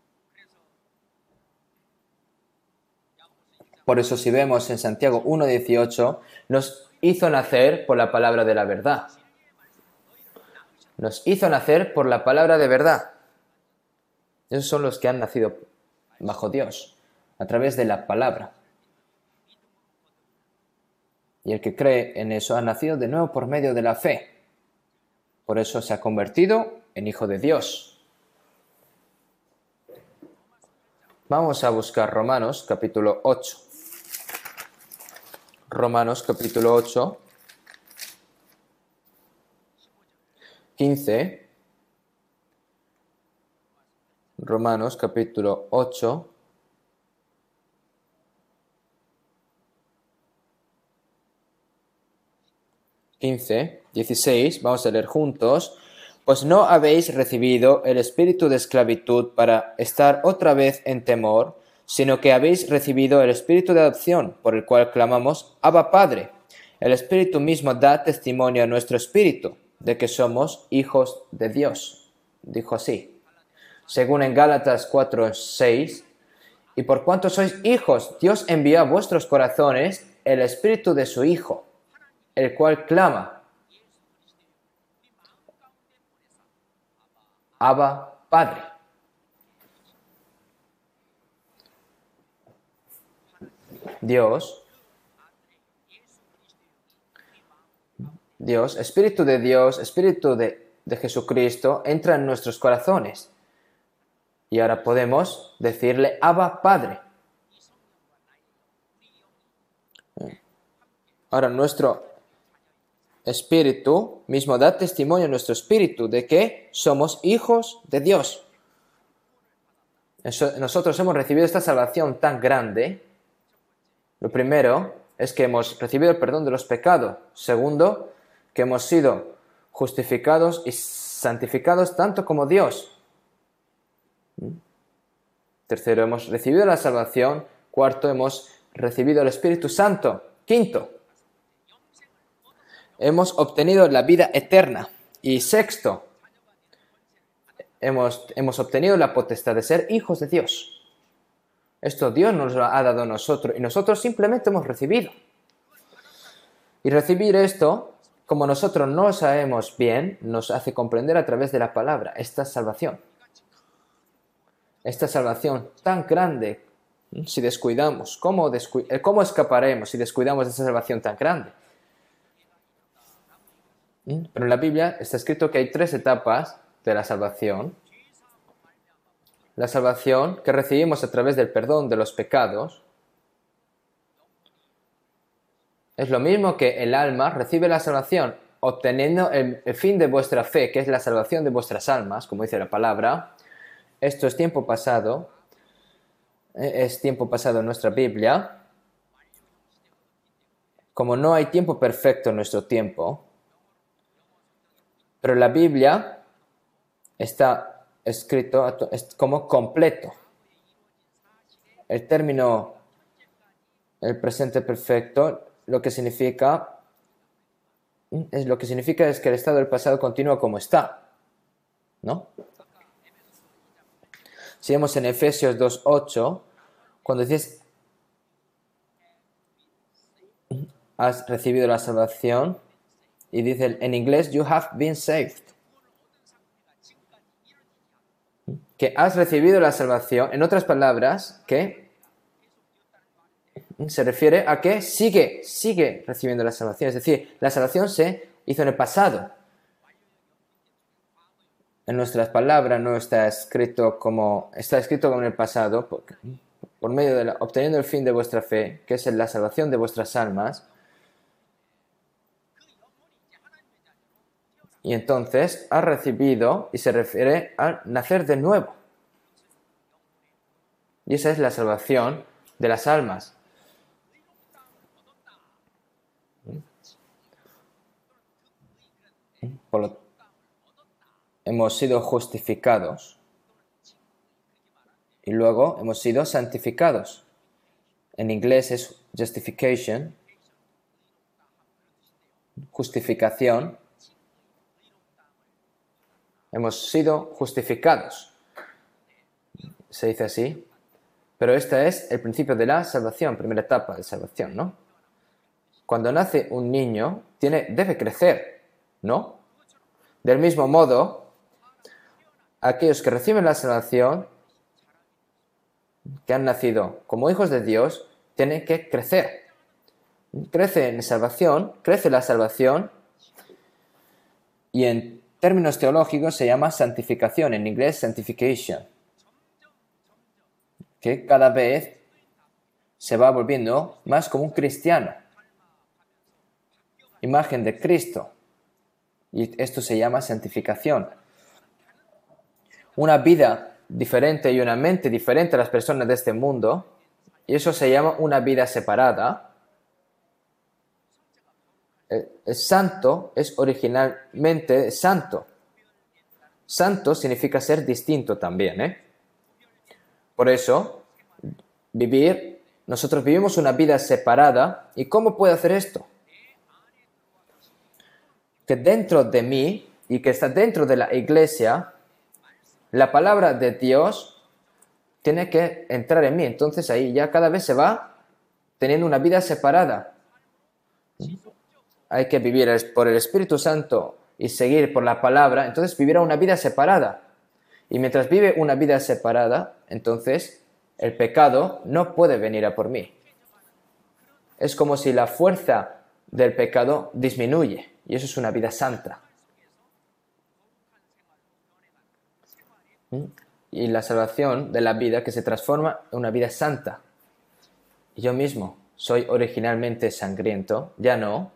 Por eso si vemos en Santiago 1:18, nos hizo nacer por la palabra de la verdad. Nos hizo nacer por la palabra de verdad. Esos son los que han nacido bajo Dios, a través de la palabra. Y el que cree en eso ha nacido de nuevo por medio de la fe. Por eso se ha convertido en hijo de Dios. Vamos a buscar Romanos capítulo 8. Romanos capítulo 8, 15. Romanos capítulo 8, 15, 16, vamos a leer juntos. Pues no habéis recibido el espíritu de esclavitud para estar otra vez en temor, sino que habéis recibido el espíritu de adopción, por el cual clamamos, Abba Padre. El espíritu mismo da testimonio a nuestro espíritu de que somos hijos de Dios. Dijo así, según en Gálatas 4, 6, y por cuanto sois hijos, Dios envió a vuestros corazones el espíritu de su Hijo, el cual clama, Abba, Padre. Dios, Espíritu de Dios, Espíritu de Jesucristo, entra en nuestros corazones. Y ahora podemos decirle, Abba, Padre. Ahora nuestro espíritu mismo da testimonio a nuestro espíritu de que somos hijos de Dios. Nosotros hemos recibido esta salvación tan grande. Lo primero es que hemos recibido el perdón de los pecados. Segundo, que hemos sido justificados y santificados tanto como Dios. Tercero, hemos recibido la salvación. Cuarto, hemos recibido el Espíritu Santo. Quinto, hemos obtenido la vida eterna. Y sexto, hemos obtenido la potestad de ser hijos de Dios. Esto Dios nos lo ha dado a nosotros y nosotros simplemente hemos recibido. Y recibir esto, como nosotros no lo sabemos bien, nos hace comprender a través de la palabra esta salvación. Esta salvación tan grande, si descuidamos, ¿cómo escaparemos si descuidamos de esta salvación tan grande? Pero en la Biblia está escrito que hay 3 etapas de la salvación. La salvación que recibimos a través del perdón de los pecados es lo mismo que el alma recibe la salvación obteniendo el fin de vuestra fe, que es la salvación de vuestras almas, como dice la palabra. Esto es tiempo pasado en nuestra Biblia. Como no hay tiempo perfecto en nuestro tiempo, pero la Biblia está escrito como completo. El término, el presente perfecto, lo que significa es que el estado del pasado continúa como está, ¿no? Si vemos en Efesios 2:8, cuando dices has recibido la salvación, y dice en inglés, you have been saved. Que has recibido la salvación, en otras palabras, que se refiere a que sigue recibiendo la salvación. Es decir, la salvación se hizo en el pasado. En nuestras palabras no está escrito como en el pasado, por medio de obteniendo el fin de vuestra fe, que es la salvación de vuestras almas. Y entonces ha recibido, y se refiere al nacer de nuevo. Y esa es la salvación de las almas. Hemos sido justificados. Y luego hemos sido santificados. En inglés es justification, justificación. Hemos sido justificados. Se dice así. Pero este es el principio de la salvación, primera etapa de salvación, ¿no? Cuando nace un niño, debe crecer, ¿no? Del mismo modo, aquellos que reciben la salvación, que han nacido como hijos de Dios, tienen que crecer. crece en salvación, crece la salvación, y en términos teológicos se llama santificación, en inglés sanctification, que cada vez se va volviendo más como un cristiano, imagen de Cristo, y esto se llama santificación. Una vida diferente y una mente diferente a las personas de este mundo, y eso se llama una vida separada. El santo es originalmente santo. Santo significa ser distinto también, ¿eh? Por eso, nosotros vivimos una vida separada. ¿Y cómo puedo hacer esto? Que dentro de mí y que está dentro de la iglesia, la palabra de Dios tiene que entrar en mí. Entonces ahí ya cada vez se va teniendo una vida separada. Hay que vivir por el Espíritu Santo y seguir por la palabra. Entonces vivirá una vida separada. Y mientras vive una vida separada, entonces el pecado no puede venir a por mí. Es como si la fuerza del pecado disminuye. Y eso es una vida santa. Y la salvación de la vida que se transforma en una vida santa. Yo mismo soy originalmente sangriento, ya no.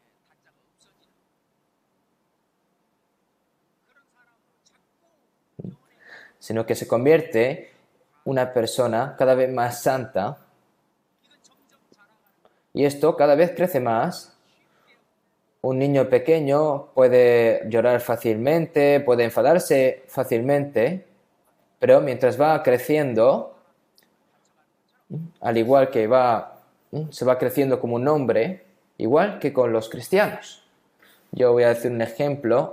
Sino que se convierte una persona cada vez más santa. Y esto cada vez crece más. Un niño pequeño puede llorar fácilmente, puede enfadarse fácilmente, pero mientras va creciendo, al igual que se va creciendo como un hombre, igual que con los cristianos. Yo voy a decir un ejemplo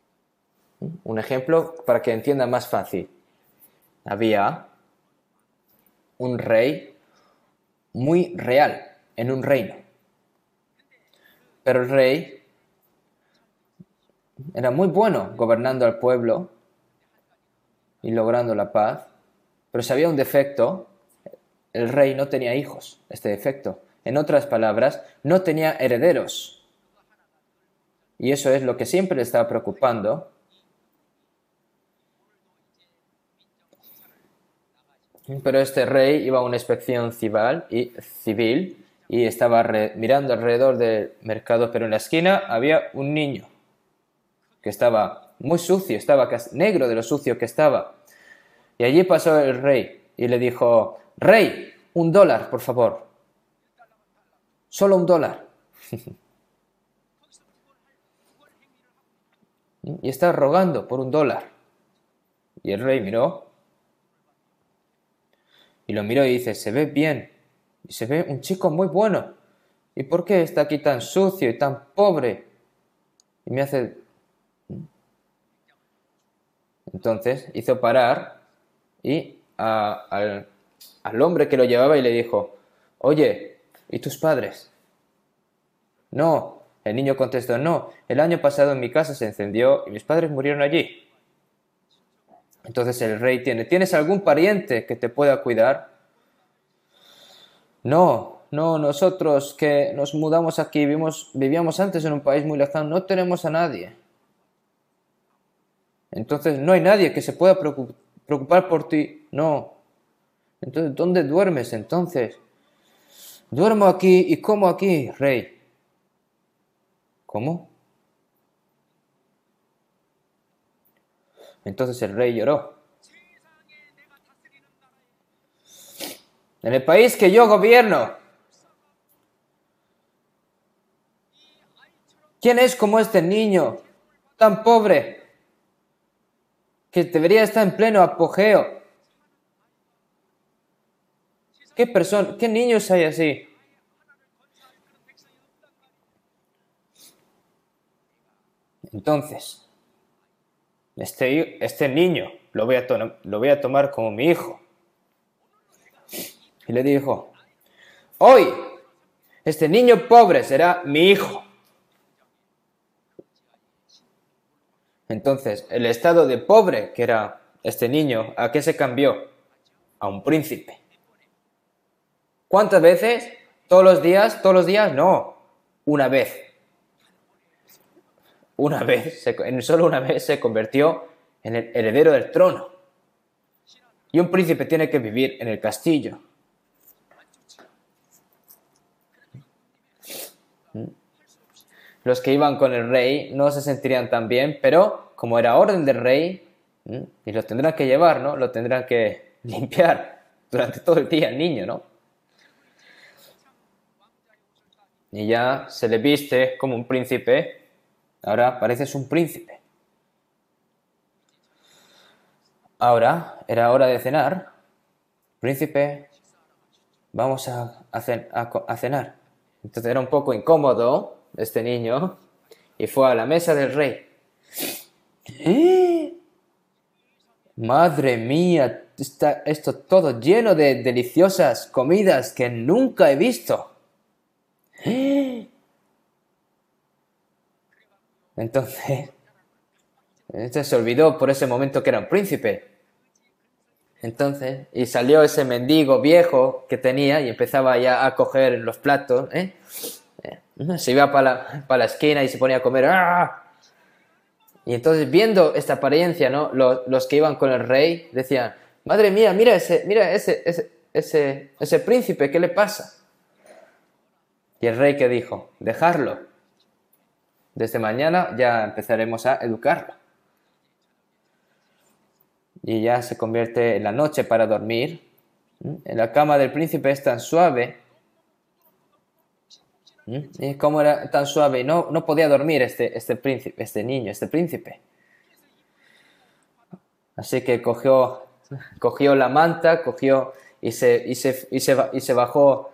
para que entienda más fácil. Había un rey muy real en un reino. Pero el rey era muy bueno gobernando al pueblo y logrando la paz. Pero si había un defecto, el rey no tenía hijos, este defecto. En otras palabras, no tenía herederos. Y eso es lo que siempre le estaba preocupando. Pero este rey iba a una inspección civil y estaba mirando alrededor del mercado, pero en la esquina había un niño que estaba muy sucio, estaba casi negro de lo sucio que estaba. Y allí pasó el rey y le dijo: «Rey, $1, por favor. Solo $1». Y está rogando por $1. Y el rey miró. Y lo miró y dice: «Se ve bien. Y se ve un chico muy bueno. ¿Y por qué está aquí tan sucio y tan pobre?» Y me hace... Entonces hizo parar y al hombre que lo llevaba y le dijo: «Oye, ¿y tus padres?» «No». El niño contestó: «No, el año pasado en mi casa se encendió y mis padres murieron allí». Entonces el rey ¿tienes algún pariente que te pueda cuidar? No, nosotros que nos mudamos aquí, vivíamos antes en un país muy lejano, no tenemos a nadie. Entonces no hay nadie que se pueda preocupar por ti. No. Entonces, ¿dónde duermes entonces? Duermo aquí y como aquí, rey. ¿Cómo? Entonces el rey lloró. En el país que yo gobierno, ¿quién es como este niño tan pobre que debería estar en pleno apogeo? ¿Qué niños hay así? Entonces, este niño lo voy a tomar como mi hijo. Y le dijo: «Hoy, este niño pobre será mi hijo». Entonces, el estado de pobre que era este niño, ¿a qué se cambió? A un príncipe. ¿Cuántas veces? todos los días, no, una vez. Solo una vez se convirtió en el heredero del trono. Y un príncipe tiene que vivir en el castillo. Los que iban con el rey no se sentirían tan bien, pero como era orden del rey, y lo tendrán que llevar, ¿no? Lo tendrán que limpiar durante todo el día al niño, ¿no? Y ya se le viste como un príncipe. Ahora pareces un príncipe. Ahora era hora de cenar. Príncipe, vamos a cenar. Entonces era un poco incómodo este niño y fue a la mesa del rey. Madre mía, está esto todo lleno de deliciosas comidas que nunca he visto. Entonces se olvidó por ese momento que era un príncipe. Entonces, y salió ese mendigo viejo que tenía y empezaba ya a coger los platos, se iba para la esquina y se ponía a comer. ¡Ah! Y entonces, viendo esta apariencia, ¿no? Los que iban con el rey decían, madre mía, mira ese príncipe, ¿qué le pasa? Y el rey que dijo, dejarlo. Desde mañana ya empezaremos a educarlo. Y ya se convierte en la noche para dormir. En la cama del príncipe es tan suave. ¿Y cómo era tan suave? No podía dormir este príncipe. Así que cogió la manta, y se bajó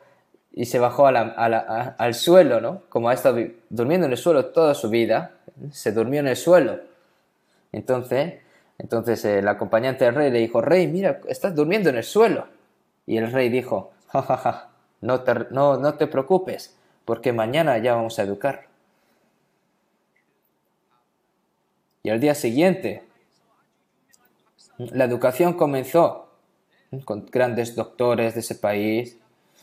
al suelo, ¿no? Como ha estado durmiendo en el suelo toda su vida, se durmió en el suelo. Entonces el acompañante del rey le dijo, rey, mira, estás durmiendo en el suelo. Y el rey dijo, jajaja, no te preocupes, porque mañana ya vamos a educarlo. Y al día siguiente, la educación comenzó con grandes doctores de ese país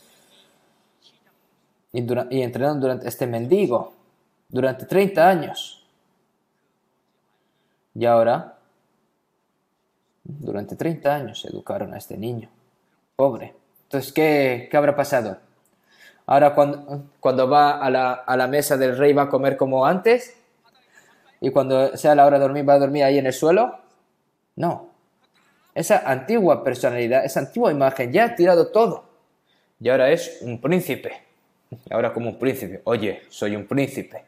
y entrenaron durante este mendigo durante 30 años. Y ahora, durante 30 años educaron a este niño. Pobre. Entonces, ¿qué habrá pasado? Ahora cuando va a la mesa del rey va a comer como antes, y cuando sea la hora de dormir va a dormir ahí en el suelo. No. Esa antigua personalidad, esa antigua imagen ya ha tirado todo. Y ahora es un príncipe. Ahora como un príncipe. Oye, soy un príncipe.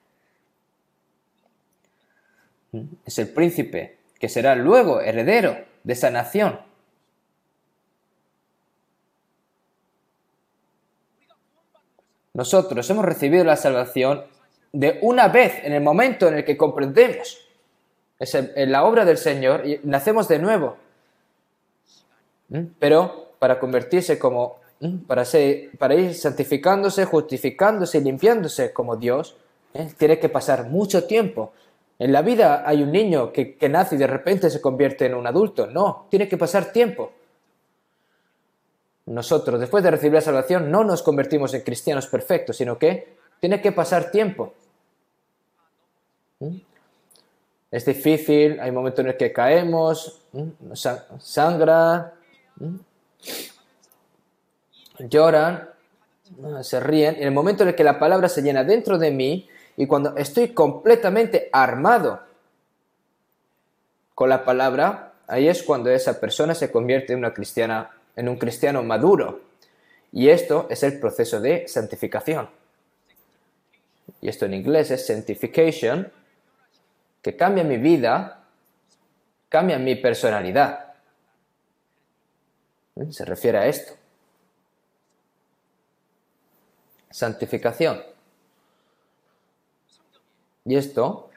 Es el príncipe que será luego heredero de esa nación. Nosotros hemos recibido la salvación de una vez, en el momento en el que comprendemos. Es en la obra del Señor y nacemos de nuevo. Pero para convertirse para ir santificándose, justificándose y limpiándose como Dios, tiene que pasar mucho tiempo. En la vida hay un niño que nace y de repente se convierte en un adulto. No, tiene que pasar tiempo. Nosotros, después de recibir la salvación, no nos convertimos en cristianos perfectos, sino que tiene que pasar tiempo. Es difícil, hay momentos en los que caemos, sangra, lloran, se ríen. En el momento en el que la palabra se llena dentro de mí y cuando estoy completamente armado con la palabra, ahí es cuando esa persona se convierte en un cristiano maduro. Y esto es el proceso de santificación. Y esto en inglés es sanctification, que cambia mi vida, cambia mi personalidad. Se refiere a esto. Santificación. Y esto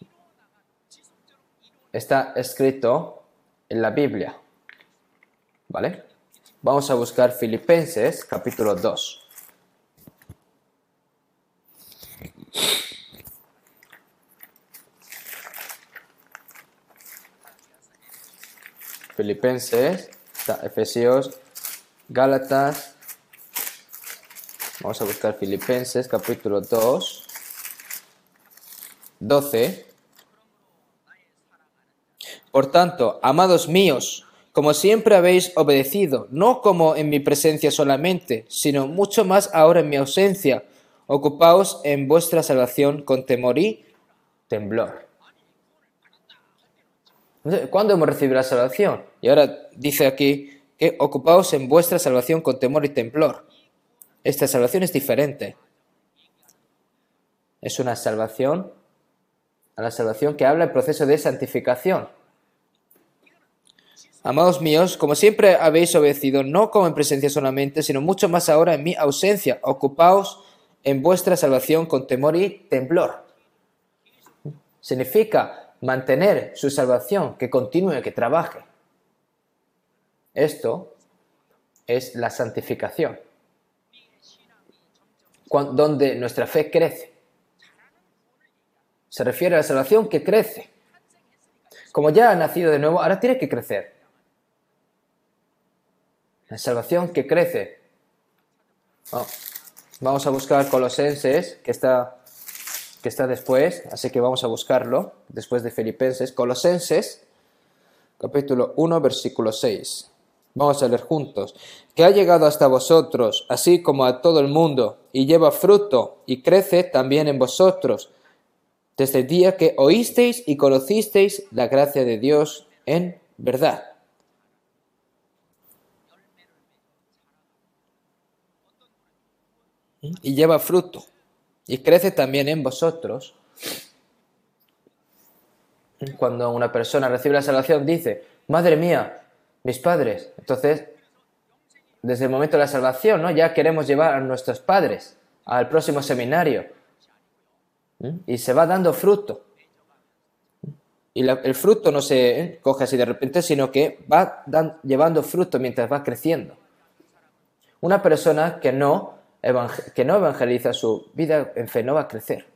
está escrito en la Biblia. ¿Vale? Vamos a buscar Filipenses capítulo 2. Filipenses, Efesios, Gálatas, Vamos a buscar Filipenses, capítulo 2, 12. Por tanto, amados míos, como siempre habéis obedecido, no como en mi presencia solamente, sino mucho más ahora en mi ausencia, ocupaos en vuestra salvación con temor y temblor. ¿Cuándo hemos recibido la salvación? Y ahora dice aquí que ocupaos en vuestra salvación con temor y temblor. Esta salvación es diferente. Es una salvación, a la salvación que habla el proceso de santificación. Amados míos, como siempre habéis obedecido, no como en presencia solamente, sino mucho más ahora en mi ausencia. Ocupaos en vuestra salvación con temor y temblor. Significa mantener su salvación, que continúe, que trabaje. Esto es la santificación, donde nuestra fe crece. Se refiere a la salvación que crece. Como ya ha nacido de nuevo, ahora tiene que crecer. La salvación que crece. Vamos a buscar Colosenses, que está después, así que vamos a buscarlo, después de Filipenses. Colosenses, capítulo 1, versículo 6. Vamos a leer juntos. Que ha llegado hasta vosotros, así como a todo el mundo, y lleva fruto, y crece también en vosotros, desde el día que oísteis y conocisteis la gracia de Dios en verdad. Y lleva fruto, y crece también en vosotros. Cuando una persona recibe la salvación dice, madre mía, mis padres. Entonces, desde el momento de la salvación, ¿no? Ya queremos llevar a nuestros padres al próximo seminario. Y se va dando fruto. Y el fruto no se coge así de repente, sino que va llevando fruto mientras va creciendo. Una persona que no evangeliza su vida en fe no va a crecer.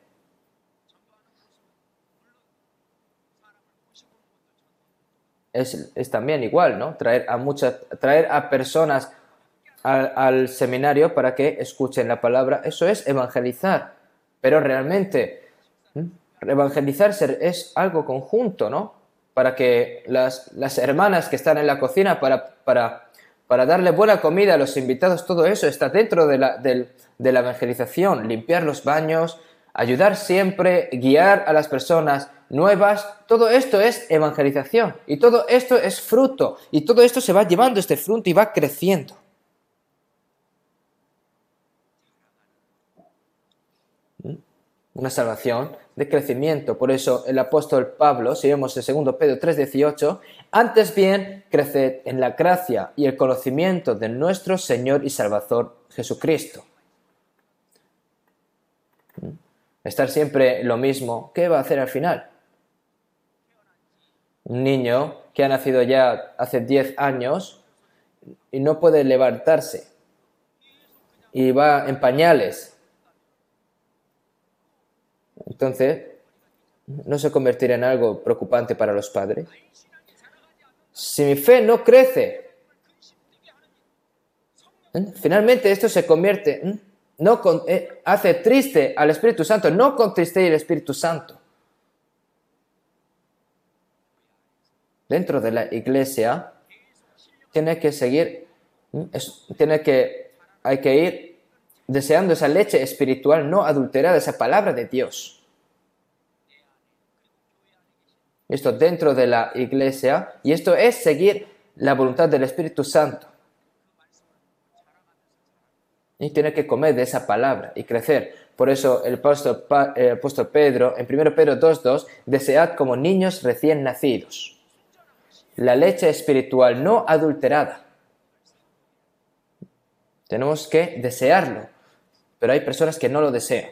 Es también igual, ¿no? Traer a personas al seminario para que escuchen la palabra, eso es evangelizar. Pero realmente, evangelizar es algo conjunto, ¿no? Para que las hermanas que están en la cocina, para darle buena comida a los invitados, todo eso está dentro de la evangelización. Limpiar los baños, ayudar siempre, guiar a las personas nuevas, todo esto es evangelización. Y todo esto es fruto. Y todo esto se va llevando este fruto y va creciendo. Una salvación de crecimiento. Por eso el apóstol Pablo, si vemos en 2 Pedro 3:18, antes bien, creced en la gracia y el conocimiento de nuestro Señor y Salvador Jesucristo. Estar siempre lo mismo, ¿qué va a hacer al final? Un niño que ha nacido ya hace 10 años y no puede levantarse y va en pañales. Entonces, ¿no se convertirá en algo preocupante para los padres? Si mi fe no crece, finalmente esto se convierte, hace triste al Espíritu Santo, no contristéis el Espíritu Santo. Dentro de la iglesia tiene que seguir, hay que ir deseando esa leche espiritual no adulterada, esa palabra de Dios. Esto dentro de la iglesia, y esto es seguir la voluntad del Espíritu Santo. Y tiene que comer de esa palabra y crecer. Por eso el apóstol Pedro, en 1 Pedro 2:2, desead como niños recién nacidos. La leche espiritual no adulterada. Tenemos que desearlo, pero hay personas que no lo desean.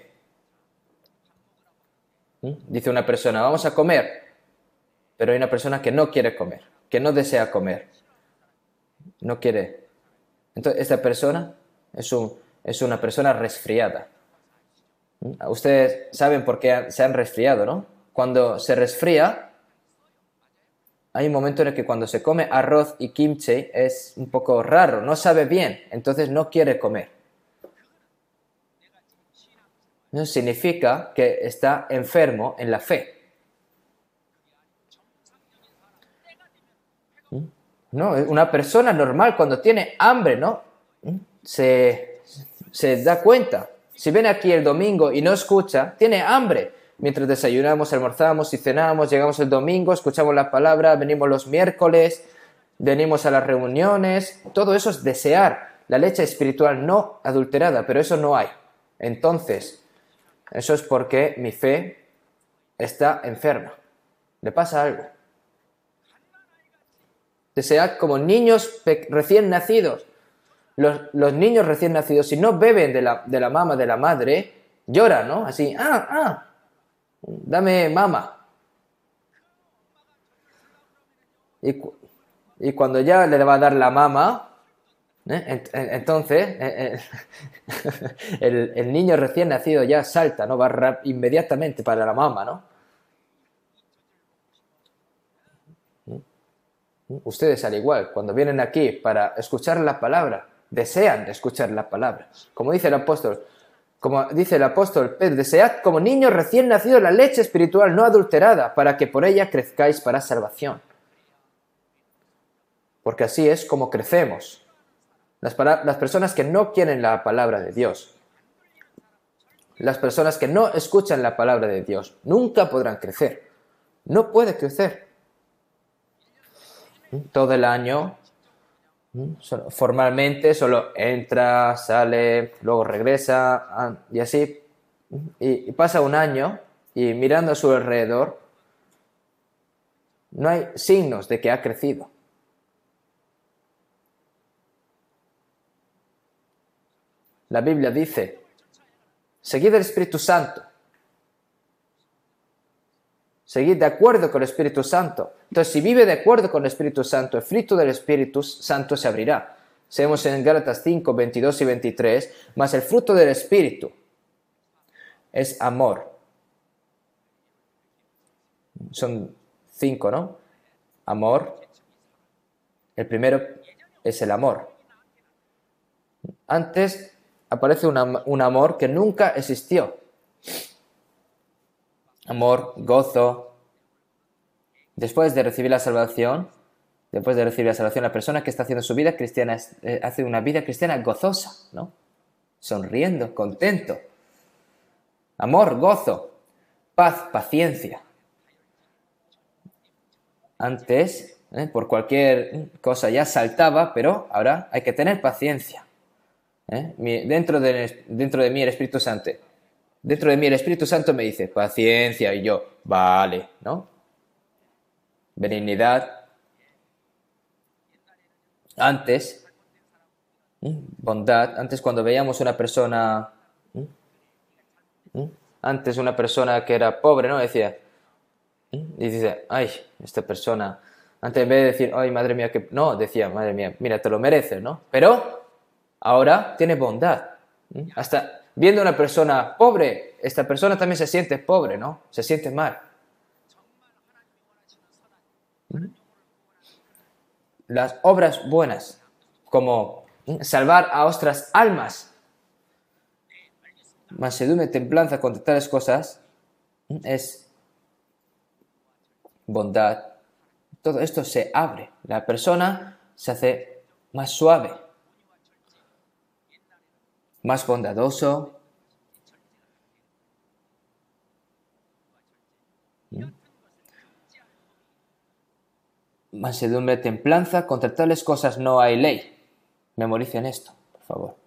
Dice una persona, vamos a comer, pero hay una persona que no quiere comer, que no desea comer. No quiere. Entonces, esta persona es una persona resfriada. Ustedes saben por qué se han resfriado, ¿no? Cuando se resfría, hay un momento en el que cuando se come arroz y kimchi es un poco raro, no sabe bien, entonces no quiere comer. ¿no? Significa que está enfermo en la fe. ¿No? Una persona normal cuando tiene hambre, ¿no? Se da cuenta. Si ven aquí el domingo y no escucha, tiene hambre. Mientras desayunamos, almorzamos y cenamos, llegamos el domingo, escuchamos la palabra, venimos los miércoles, venimos a las reuniones. Todo eso es desear la leche espiritual no adulterada, pero eso no hay. Entonces, eso es porque mi fe está enferma. Le pasa algo. Desead como niños recién nacidos. Los niños recién nacidos, si no beben de la mama de la madre, lloran, ¿no? Así, dame mama. Y cuando ya le va a dar la mama, entonces el niño recién nacido ya salta, ¿no? Va inmediatamente para la mama, ¿no? Ustedes al igual, cuando vienen aquí para escuchar la palabra, desean escuchar la palabra. Como dice el apóstol Pedro, desead como niños recién nacidos la leche espiritual no adulterada, para que por ella crezcáis para salvación. Porque así es como crecemos. Las personas que no quieren la palabra de Dios, las personas que no escuchan la palabra de Dios, nunca podrán crecer. No puede crecer. Todo el año, formalmente, solo entra, sale, luego regresa, y así. Y pasa un año, y mirando a su alrededor, no hay signos de que ha crecido. La Biblia dice, seguid el Espíritu Santo. Seguid de acuerdo con el Espíritu Santo. Entonces, si vive de acuerdo con el Espíritu Santo, el fruto del Espíritu Santo se abrirá. Vemos en Gálatas 5, 22 y 23, mas el fruto del Espíritu es amor. Son 5, ¿no? Amor. El primero es el amor. Antes aparece un amor que nunca existió. Amor, gozo. Después de recibir la salvación, la persona que está haciendo su vida cristiana hace una vida cristiana gozosa, ¿no? Sonriendo, contento. Amor, gozo, paz, paciencia. Antes, por cualquier cosa ya saltaba, pero ahora hay que tener paciencia. Dentro de mí el Espíritu Santo. Dentro de mí el Espíritu Santo me dice, paciencia, y yo, vale, ¿no? Benignidad. Antes, bondad. Antes cuando veíamos una persona, antes una persona que era pobre, ¿no? Decía, y dice, ay, esta persona, antes en vez de decir, ay, madre mía, que no, decía, madre mía, mira, te lo mereces, ¿no? Pero ahora tiene bondad. Hasta viendo a una persona pobre, esta persona también se siente pobre, ¿no? Se siente mal. Las obras buenas, como salvar a otras almas, mansedumbre, templanza contra tales cosas, es bondad. Todo esto se abre. La persona se hace más suave, más bondadoso. Mansedumbre, templanza, contra tales cosas no hay ley. Memoricen esto, por favor.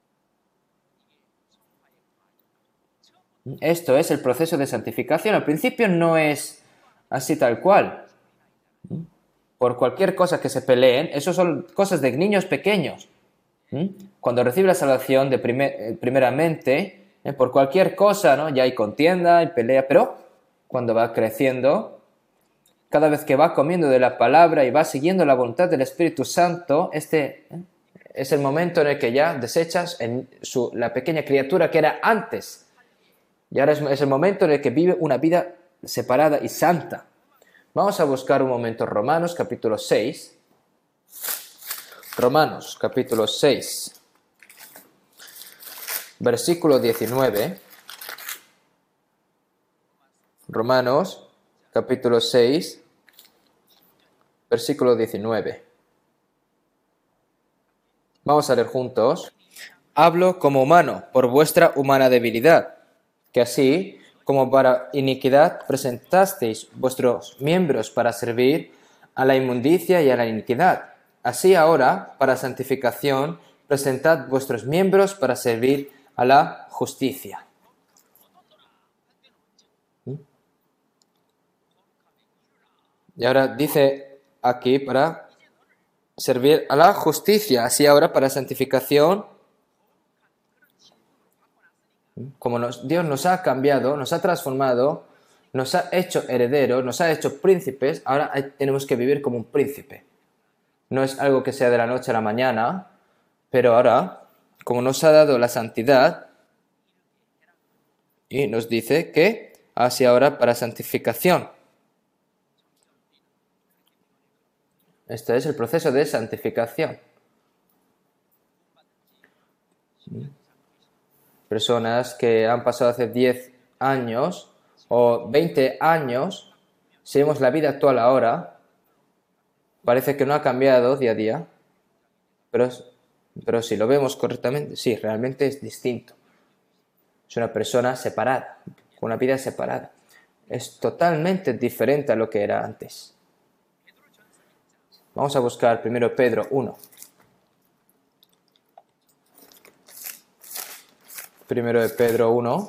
Esto es el proceso de santificación. Al principio no es así tal cual. Por cualquier cosa que se peleen, eso son cosas de niños pequeños. Cuando recibe la salvación, primeramente, por cualquier cosa, ¿no? Ya hay contienda, hay pelea, pero cuando va creciendo, cada vez que va comiendo de la palabra y va siguiendo la voluntad del Espíritu Santo, este es el momento en el que ya desechas la pequeña criatura que era antes. Y ahora es el momento en el que vive una vida separada y santa. Vamos a buscar un momento Romanos capítulo 6. Romanos capítulo 6, versículo 19. Romanos, capítulo 6, versículo 19. Vamos a leer juntos. Hablo como humano, por vuestra humana debilidad, que así como para iniquidad presentasteis vuestros miembros para servir a la inmundicia y a la iniquidad. Así ahora, para santificación, presentad vuestros miembros para servir a la justicia. Y ahora dice aquí para servir a la justicia. Así ahora, para santificación, como Dios nos ha cambiado, nos ha transformado, nos ha hecho herederos, nos ha hecho príncipes, ahora tenemos que vivir como un príncipe. No es algo que sea de la noche a la mañana, pero ahora, como nos ha dado la santidad, y nos dice que así ahora para santificación. Este es el proceso de santificación. Personas que han pasado hace 10 años o 20 años, si vemos la vida actual ahora, parece que no ha cambiado día a día, pero si lo vemos correctamente, sí, realmente es distinto. Es una persona separada, con una vida separada. Es totalmente diferente a lo que era antes. Vamos a buscar primero Pedro 1. Primero de Pedro 1.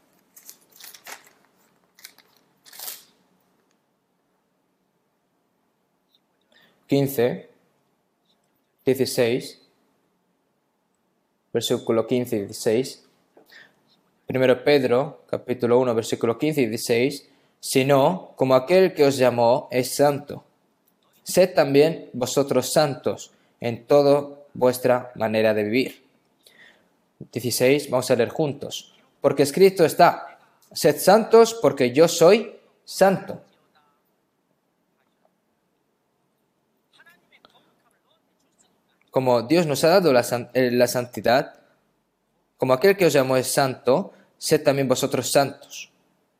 Versículo 15 y 16. Primero Pedro, capítulo 1, versículo 15 y 16. Sino, como aquel que os llamó es santo, sed también vosotros santos en toda vuestra manera de vivir. 16, vamos a leer juntos. Porque escrito está, sed santos porque yo soy santo. Como Dios nos ha dado la santidad, como aquel que os llamó es santo, sed también vosotros santos.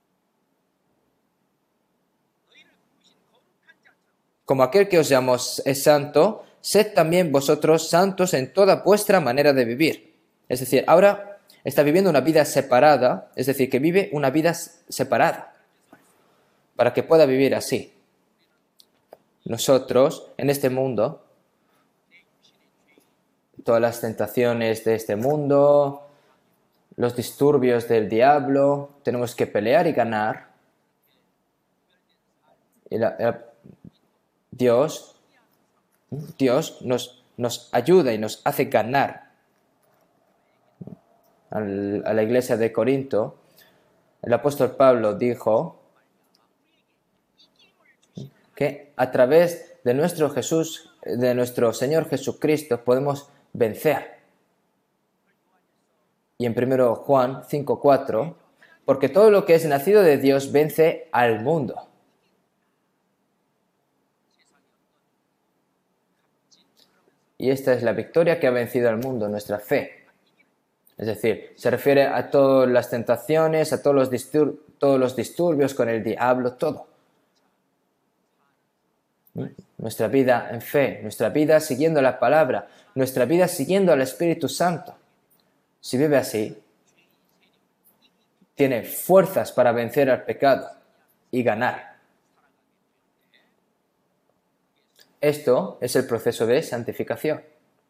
Como aquel que os llamó es santo, sed también vosotros santos en toda vuestra manera de vivir. Es decir, ahora está viviendo una vida separada, es decir, que vive una vida separada, para que pueda vivir así. Nosotros, en este mundo, todas las tentaciones de este mundo, los disturbios del diablo, tenemos que pelear y ganar. Y Dios nos ayuda y nos hace ganar. A la iglesia de Corinto, el apóstol Pablo dijo que a través de nuestro Jesús, de nuestro Señor Jesucristo, podemos vencer. Y en 1 Juan 5:4, porque todo lo que es nacido de Dios vence al mundo. Y esta es la victoria que ha vencido al mundo, nuestra fe. Es decir, se refiere a todas las tentaciones, a todos los disturbios con el diablo, todo. Nuestra vida en fe, nuestra vida siguiendo la palabra, nuestra vida siguiendo al Espíritu Santo. Si vive así, tiene fuerzas para vencer al pecado y ganar. Esto es el proceso de santificación.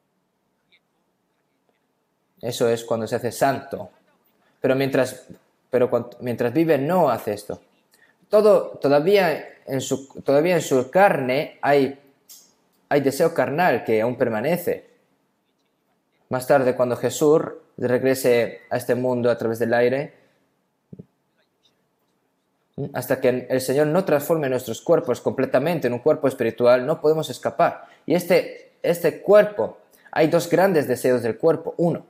Eso es cuando se hace santo. Pero mientras vive no hace esto. Todavía en su carne hay deseo carnal que aún permanece. Más tarde, cuando Jesús regrese a este mundo a través del aire, hasta que el Señor no transforme nuestros cuerpos completamente en un cuerpo espiritual, no podemos escapar. Y este cuerpo, hay dos grandes deseos del cuerpo. Uno,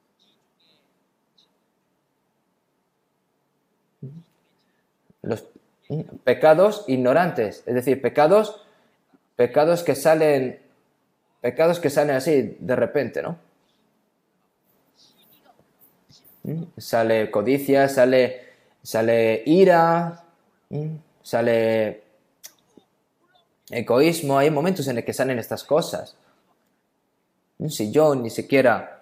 los pecados ignorantes, es decir, pecados que salen así de repente, ¿no? Sale codicia, sale ira, sale egoísmo, hay momentos en los que salen estas cosas. Si yo ni siquiera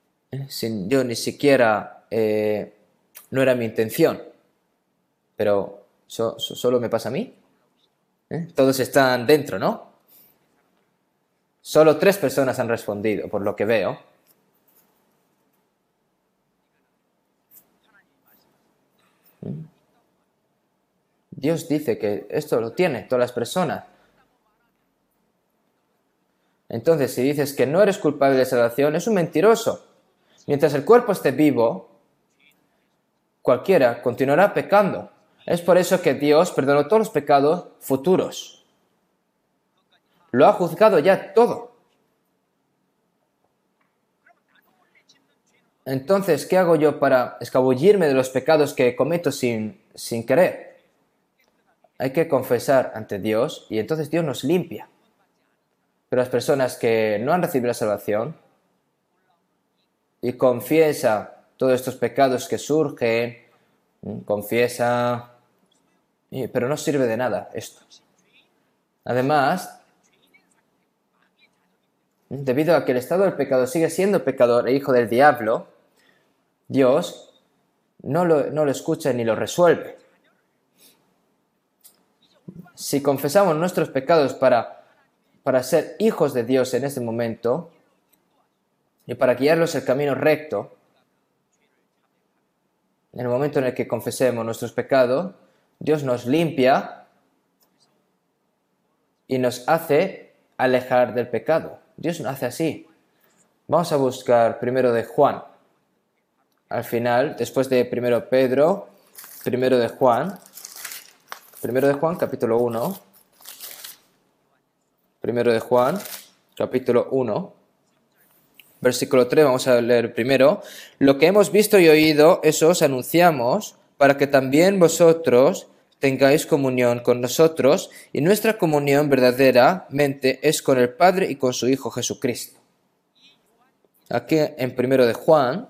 no era mi intención, pero solo me pasa a mí. Todos están dentro, ¿no? Solo 3 personas han respondido, por lo que veo. Dios dice que esto lo tiene todas las personas. Entonces, si dices que no eres culpable de salvación, es un mentiroso. Mientras el cuerpo esté vivo, cualquiera continuará pecando. Es por eso que Dios perdonó todos los pecados futuros. Lo ha juzgado ya todo. Entonces, ¿qué hago yo para escabullirme de los pecados que cometo sin querer? Hay que confesar ante Dios y entonces Dios nos limpia. Pero las personas que no han recibido la salvación y confiesa todos estos pecados que surgen, confiesa, pero no sirve de nada esto. Además, debido a que el estado del pecado sigue siendo pecador e hijo del diablo, Dios no lo escucha ni lo resuelve. Si confesamos nuestros pecados para ser hijos de Dios en este momento y para guiarlos el camino recto, en el momento en el que confesemos nuestros pecados, Dios nos limpia y nos hace alejar del pecado. Dios nos hace así. Vamos a buscar primero de Juan. Al final, después de primero Pedro, primero de Juan capítulo 1. Primero de Juan, capítulo 1, versículo 3, vamos a leer primero. Lo que hemos visto y oído, eso os anunciamos, para que también vosotros tengáis comunión con nosotros, y nuestra comunión verdaderamente es con el Padre y con su Hijo Jesucristo. Aquí en primero de Juan,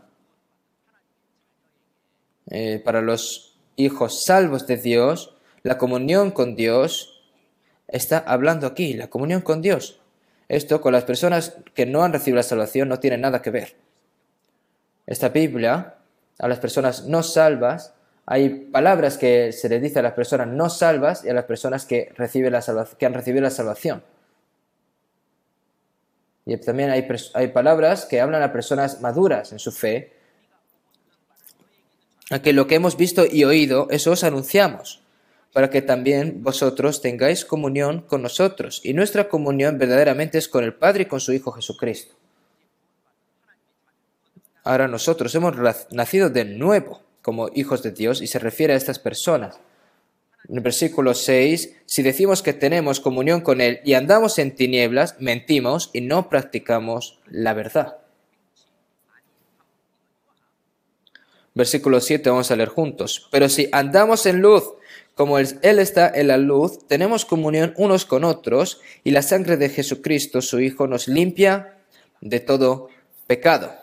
para los hijos salvos de Dios, la comunión con Dios está hablando aquí, la comunión con Dios. Esto con las personas que no han recibido la salvación no tiene nada que ver. Esta Biblia, a las personas no salvas, hay palabras que se le dice a las personas no salvas y a las personas que han recibido la salvación. Y también hay palabras que hablan a personas maduras en su fe, a que lo que hemos visto y oído, eso os anunciamos, para que también vosotros tengáis comunión con nosotros. Y nuestra comunión verdaderamente es con el Padre y con su Hijo Jesucristo. Ahora nosotros hemos nacido de nuevo como hijos de Dios y se refiere a estas personas. En el versículo 6, si decimos que tenemos comunión con Él y andamos en tinieblas, mentimos y no practicamos la verdad. Versículo 7, vamos a leer juntos. Pero si andamos en luz, como Él está en la luz, tenemos comunión unos con otros, y la sangre de Jesucristo, su Hijo, nos limpia de todo pecado.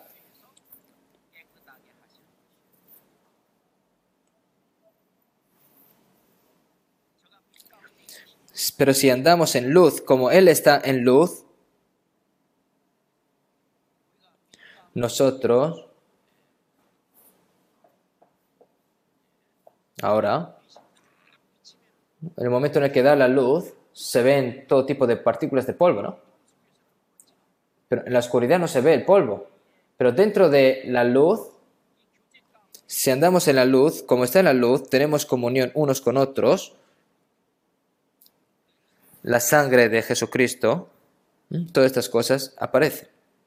Pero si andamos en luz, como Él está en luz, nosotros, ahora, en el momento en el que da la luz, se ven todo tipo de partículas de polvo, ¿no? Pero en la oscuridad no se ve el polvo. Pero dentro de la luz, si andamos en la luz, como está en la luz, tenemos comunión unos con otros. La sangre de Jesucristo, todas estas cosas aparecen.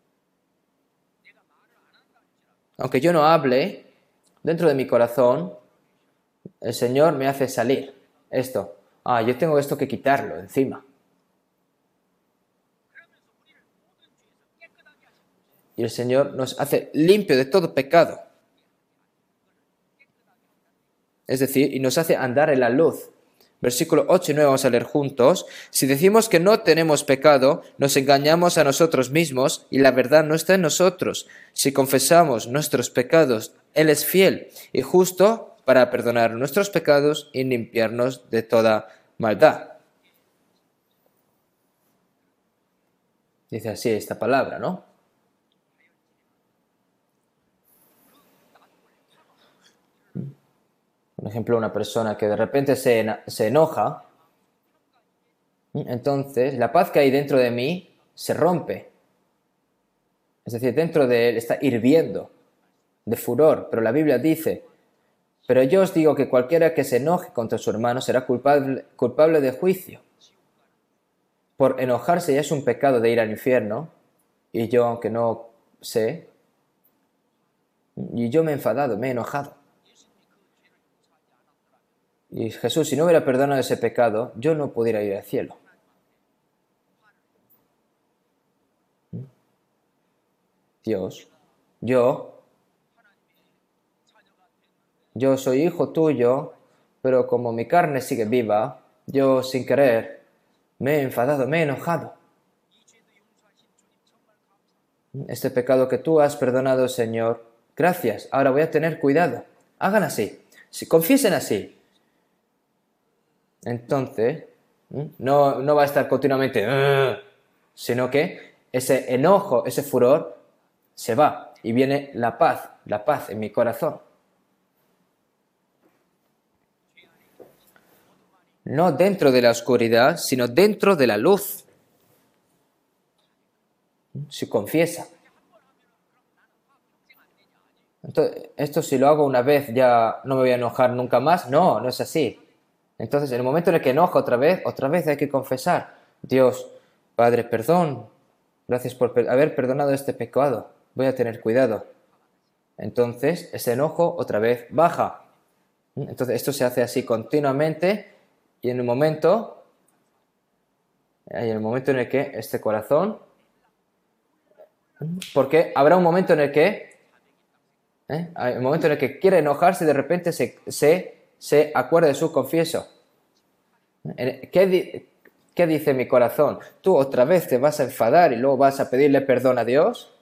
Aunque yo no hable, dentro de mi corazón, el Señor me hace salir esto. Yo tengo esto que quitarlo encima. Y el Señor nos hace limpio de todo pecado. Es decir, y nos hace andar en la luz. Versículo 8 y 9 vamos a leer juntos. Si decimos que no tenemos pecado, nos engañamos a nosotros mismos y la verdad no está en nosotros. Si confesamos nuestros pecados, Él es fiel y justo para perdonar nuestros pecados y limpiarnos de toda maldad. Dice así esta palabra, ¿no? Por ejemplo, una persona que de repente se enoja, entonces la paz que hay dentro de mí se rompe. Es decir, dentro de él está hirviendo de furor, pero la Biblia dice: pero yo os digo que cualquiera que se enoje contra su hermano será culpable de juicio. Por enojarse ya es un pecado de ir al infierno, y yo, aunque no sé, y yo me he enfadado, me he enojado. Y Jesús, si no hubiera perdonado ese pecado, yo no pudiera ir al cielo. Dios, yo soy hijo tuyo, pero como mi carne sigue viva, yo sin querer me he enfadado, me he enojado. Este pecado que tú has perdonado, Señor, gracias, ahora voy a tener cuidado. Hagan así, si confiesen así. Entonces, no va a estar continuamente, sino que ese enojo, ese furor, se va y viene la paz en mi corazón. No dentro de la oscuridad, sino dentro de la luz. Si confiesa. Entonces, esto si lo hago una vez ya no me voy a enojar nunca más. No, no es así. Entonces, en el momento en el que enojo otra vez hay que confesar. Dios, Padre, perdón. Gracias por haber perdonado este pecado. Voy a tener cuidado. Entonces, ese enojo otra vez baja. Entonces, esto se hace así continuamente y en el momento en el que este corazón, porque habrá un momento en el que hay un momento en el que quiere enojarse y de repente se acuerda de su confieso. ¿Qué dice mi corazón? ¿Tú otra vez te vas a enfadar y luego vas a pedirle perdón a Dios?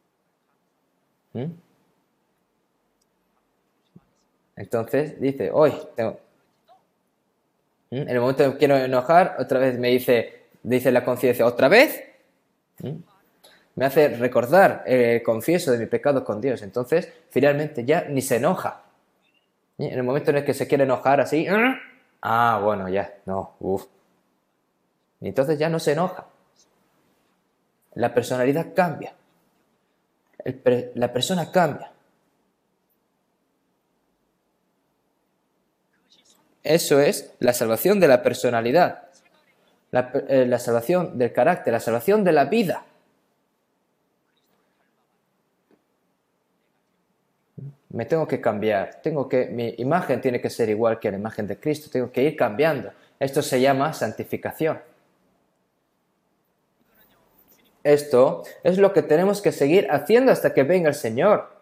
Entonces dice, hoy en el momento en que quiero enojar, otra vez me dice la conciencia, ¿otra vez? Me hace recordar el confieso de mi pecado con Dios. Entonces, finalmente ya ni se enoja. En el momento en el que se quiere enojar así, bueno, ya, no, Y entonces ya no se enoja. La personalidad cambia. La persona cambia. Eso es la salvación de la personalidad, la salvación del carácter, la salvación de la vida. Me tengo que cambiar, mi imagen tiene que ser igual que la imagen de Cristo, tengo que ir cambiando. Esto se llama santificación. Esto es lo que tenemos que seguir haciendo hasta que venga el Señor.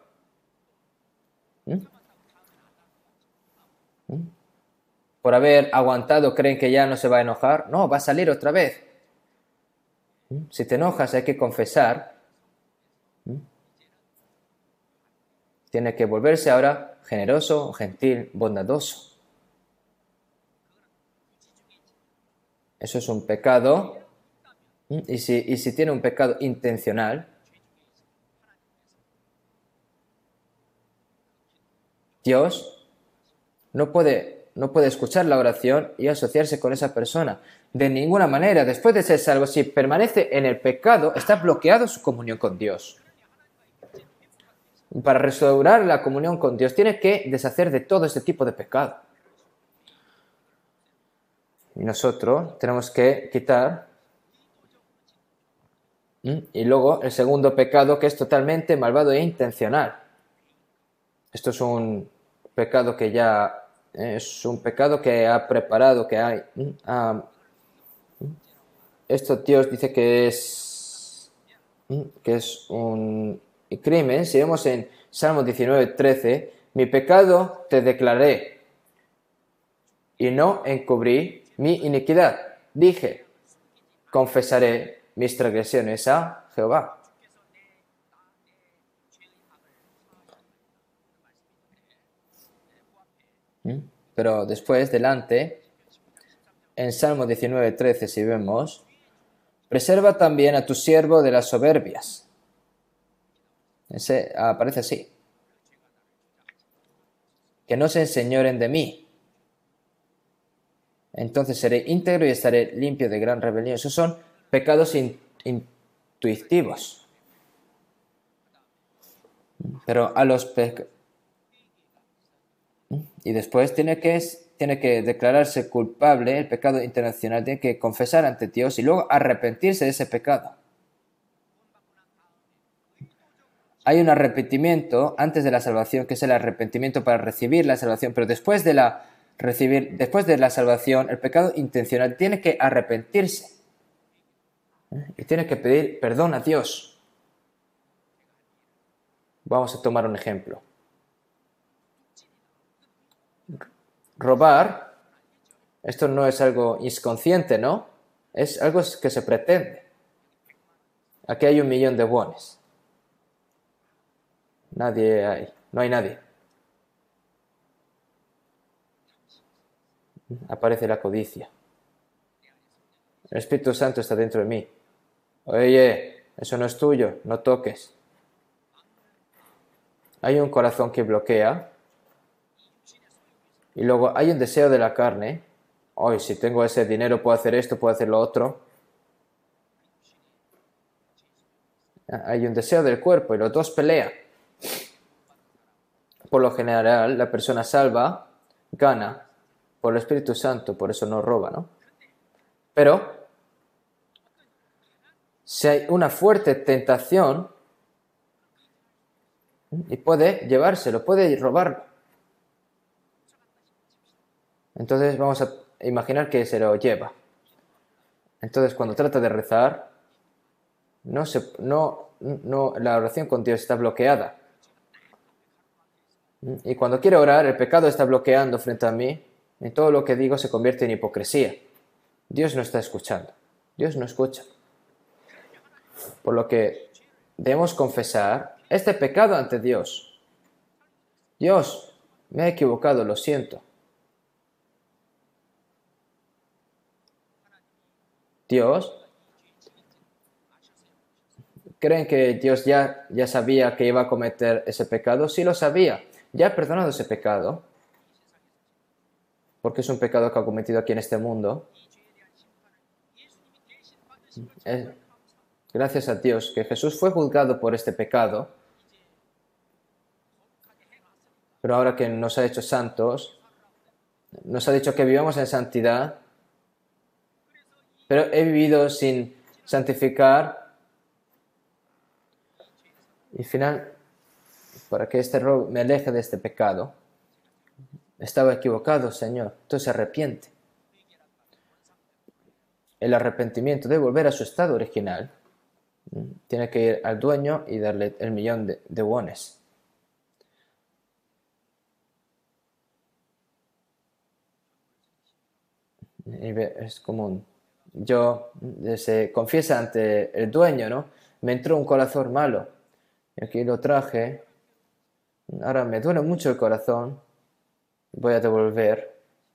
Por haber aguantado, ¿creen que ya no se va a enojar? No, va a salir otra vez. Si te enojas hay que confesar. Tiene que volverse ahora generoso, gentil, bondadoso. Eso es un pecado. Y si tiene un pecado intencional, Dios no puede escuchar la oración y asociarse con esa persona. De ninguna manera, después de ser salvo, si permanece en el pecado, está bloqueado su comunión con Dios. Para restaurar la comunión con Dios, tiene que deshacer de todo este tipo de pecado. Y nosotros tenemos que quitar. Y luego el segundo pecado, que es totalmente malvado e intencional. Esto es un pecado que ya es un pecado que ha preparado, que hay. Esto Dios dice que es un crimen. Si vemos en Salmo 19:13, mi pecado te declaré y no encubrí mi iniquidad. Dije, confesaré mis transgresiones a Jehová. Pero después, delante, en Salmo 19:13, si vemos, preserva también a tu siervo de las soberbias. Aparece así. Que no se enseñoren de mí. Entonces seré íntegro y estaré limpio de gran rebelión. Esos son pecados intuitivos. Pero a los pecados... Y después tiene que declararse culpable, el pecado internacional, tiene que confesar ante Dios y luego arrepentirse de ese pecado. Hay un arrepentimiento antes de la salvación, que es el arrepentimiento para recibir la salvación, pero después de la salvación, el pecado intencional tiene que arrepentirse y tiene que pedir perdón a Dios. Vamos a tomar un ejemplo. Robar, esto no es algo inconsciente, ¿no? Es algo que se pretende. Aquí hay 1.000.000 de wones. No hay nadie. Aparece la codicia. El Espíritu Santo está dentro de mí. Oye, eso no es tuyo, no toques. Hay un corazón que bloquea. Y luego hay un deseo de la carne. Hoy, si tengo ese dinero, puedo hacer esto, puedo hacer lo otro. Hay un deseo del cuerpo y los dos pelean. Por lo general, la persona salva gana por el Espíritu Santo, por eso no roba, ¿no? Pero si hay una fuerte tentación, y puede llevárselo, puede robarlo. Entonces vamos a imaginar que se lo lleva. Entonces cuando trata de rezar, la oración con Dios está bloqueada. Y cuando quiere orar, el pecado está bloqueando frente a mí, y todo lo que digo se convierte en hipocresía. Dios no está escuchando. Dios no escucha. Por lo que debemos confesar este pecado ante Dios. Dios, me he equivocado, lo siento. Dios, ¿creen que Dios ya sabía que iba a cometer ese pecado? Sí lo sabía. Ya ha perdonado ese pecado, porque es un pecado que ha cometido aquí en este mundo. Gracias a Dios que Jesús fue juzgado por este pecado, pero ahora que nos ha hecho santos, nos ha dicho que vivamos en santidad, pero he vivido sin santificar, y al final, para que este error me aleje de este pecado, estaba equivocado, Señor, entonces se arrepiente. El arrepentimiento de volver a su estado original, tiene que ir al dueño y darle el 1.000.000 de wones. Es común. Se confiesa ante el dueño, ¿no? Me entró un corazón malo. Y aquí lo traje. Ahora me duele mucho el corazón. Voy a devolver.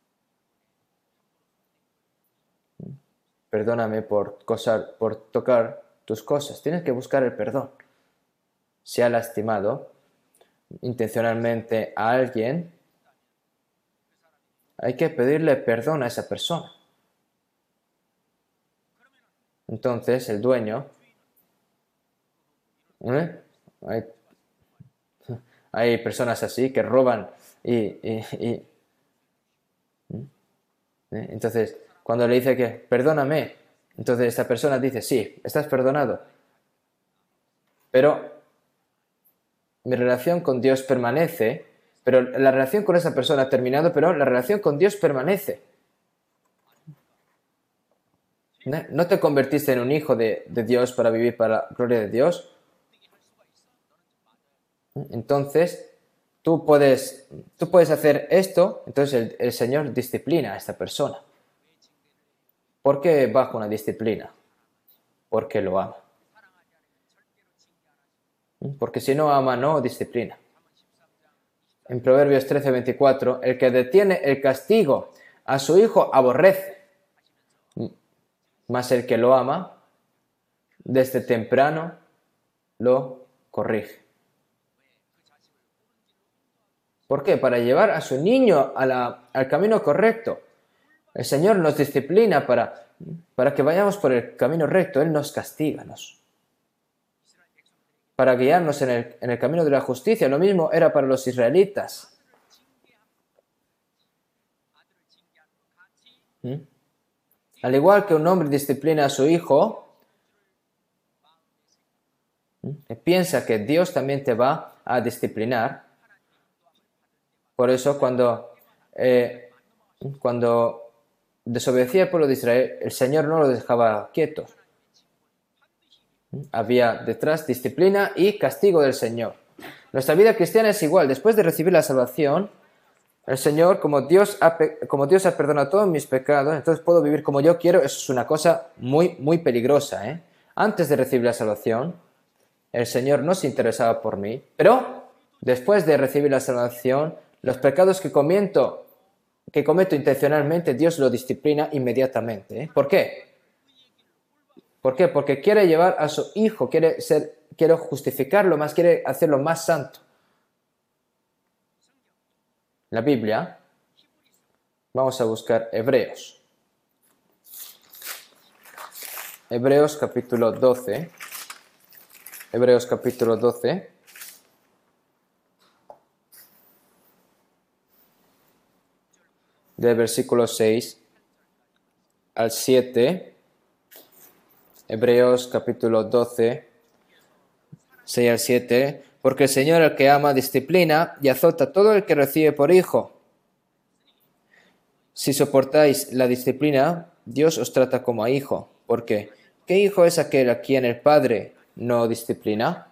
Perdóname por tocar tus cosas. Tienes que buscar el perdón. Si ha lastimado intencionalmente a alguien, hay que pedirle perdón a esa persona. Entonces el dueño, hay personas así que roban entonces cuando le dice que perdóname, entonces esta persona dice sí, estás perdonado, pero mi relación con Dios permanece, pero la relación con esa persona ha terminado, pero la relación con Dios permanece. ¿No te convertiste en un hijo de Dios para vivir para la gloria de Dios? Entonces, tú puedes hacer esto, entonces el Señor disciplina a esta persona. ¿Por qué bajo una disciplina? Porque lo ama. Porque si no ama, no disciplina. En Proverbios 13:24, el que detiene el castigo a su hijo aborrece, mas el que lo ama, desde temprano lo corrige. ¿Por qué? Para llevar a su niño al camino correcto. El Señor nos disciplina para que vayamos por el camino recto. Él nos castiga, para guiarnos en el camino de la justicia. Lo mismo era para los israelitas. Al igual que un hombre disciplina a su hijo, piensa que Dios también te va a disciplinar. Por eso cuando desobedecía el pueblo de Israel, el Señor no lo dejaba quieto. Había detrás disciplina y castigo del Señor. Nuestra vida cristiana es igual. Después de recibir la salvación, el Señor, como Dios ha perdonado todos mis pecados, entonces puedo vivir como yo quiero. Eso es una cosa muy, muy peligrosa. Antes de recibir la salvación, el Señor no se interesaba por mí, pero después de recibir la salvación, los pecados que cometo intencionalmente, Dios lo disciplina inmediatamente. ¿Por qué? ¿Por qué? Porque quiere llevar a su hijo, quiere justificarlo más, quiere hacerlo más santo. La Biblia, vamos a buscar Hebreos. Hebreos capítulo 12. Hebreos capítulo 12. Del versículo 6 al 7. Hebreos capítulo 12, 6 al 7. Porque el Señor, el que ama, disciplina y azota a todo el que recibe por hijo. Si soportáis la disciplina, Dios os trata como a hijo. ¿Por qué? ¿Qué hijo es aquel a quien el Padre no disciplina?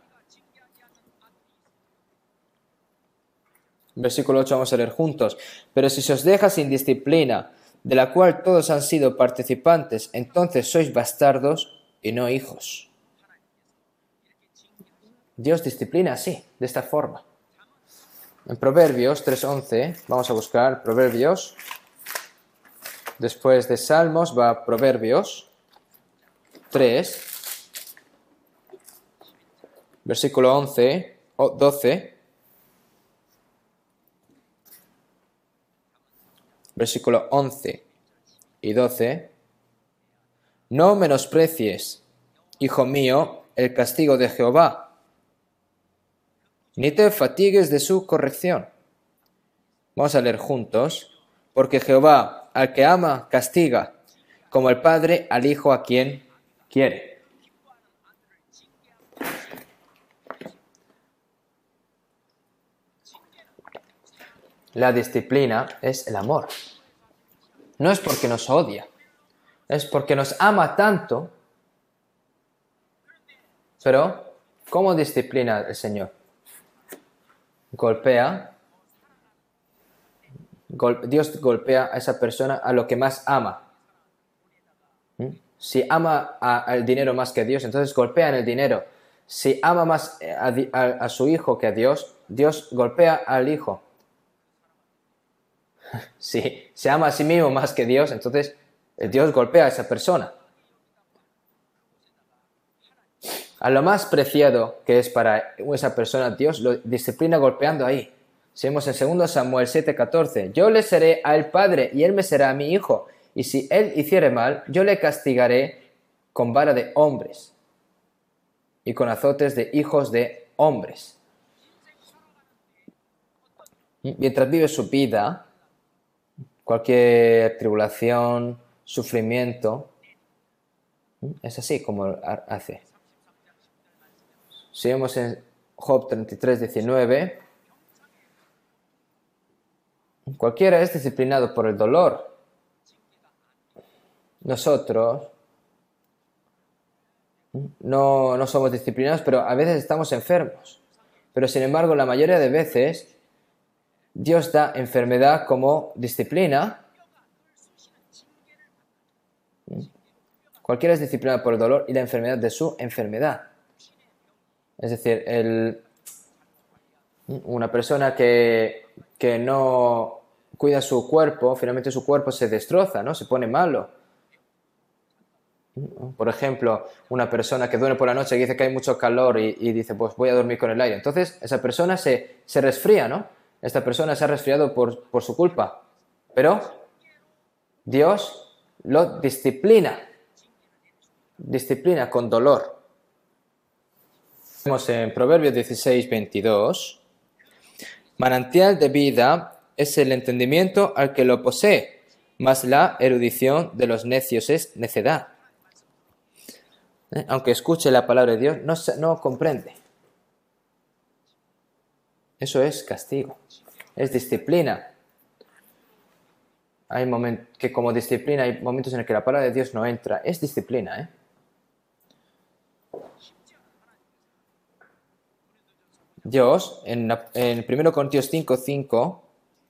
Versículo 8 vamos a leer juntos. Pero si se os deja sin disciplina, de la cual todos han sido participantes, entonces sois bastardos y no hijos. Dios disciplina así, de esta forma. En Proverbios 3:11, vamos a buscar Proverbios. Después de Salmos va Proverbios 3, versículo 11 o 12. Versículo 11 y 12. No menosprecies, hijo mío, el castigo de Jehová, ni te fatigues de su corrección. Vamos a leer juntos. Porque Jehová, al que ama, castiga, como el padre al hijo a quien quiere. La disciplina es el amor. No es porque nos odia, es porque nos ama tanto. Pero, ¿cómo disciplina el Señor? Dios golpea a esa persona a lo que más ama. Si ama al dinero más que a Dios, entonces golpea en el dinero. Si ama más a su hijo que a Dios, Dios golpea al hijo. Si se ama a sí mismo más que Dios, entonces Dios golpea a esa persona. A lo más preciado que es para esa persona, Dios lo disciplina golpeando ahí. Si vemos en 2 Samuel 7:14, yo le seré a él padre y él me será a mi hijo. Y si él hiciere mal, yo le castigaré con vara de hombres y con azotes de hijos de hombres. Mientras vive su vida, cualquier tribulación, sufrimiento, es así como hace. Si vemos en Job 33:19, cualquiera es disciplinado por el dolor. Nosotros no somos disciplinados, pero a veces estamos enfermos. Pero sin embargo, la mayoría de veces, Dios da enfermedad como disciplina. Cualquiera es disciplinado por el dolor y la enfermedad de su enfermedad. Es decir, una persona que que no cuida su cuerpo, finalmente su cuerpo se destroza, ¿no? Se pone malo. Por ejemplo, una persona que duerme por la noche y dice que hay mucho calor y dice, pues voy a dormir con el aire. Entonces, esa persona se resfría, ¿no? Esta persona se ha resfriado por su culpa. Pero Dios lo disciplina con dolor. Vemos en Proverbios 16, 22. Manantial de vida es el entendimiento al que lo posee, mas la erudición de los necios es necedad. Aunque escuche la palabra de Dios, no comprende. Eso es castigo, es disciplina. Hay momentos que como disciplina, hay momentos en los que la palabra de Dios no entra. Es disciplina, Dios, en 1 Corintios 5:5,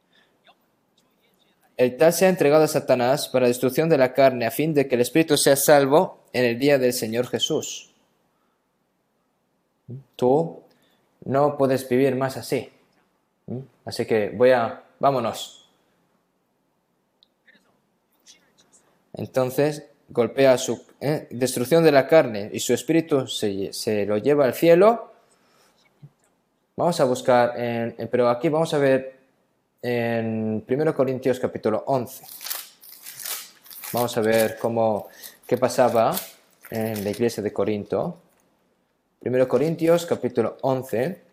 el tal se ha entregado a Satanás para destrucción de la carne, a fin de que el espíritu sea salvo en el día del Señor Jesús. Tú no puedes vivir más así. Así que vámonos. Entonces golpea su destrucción de la carne y su espíritu se lo lleva al cielo. Vamos a buscar, pero aquí vamos a ver en 1 Corintios capítulo 11. Vamos a ver qué pasaba en la iglesia de Corinto. 1 Corintios capítulo 11,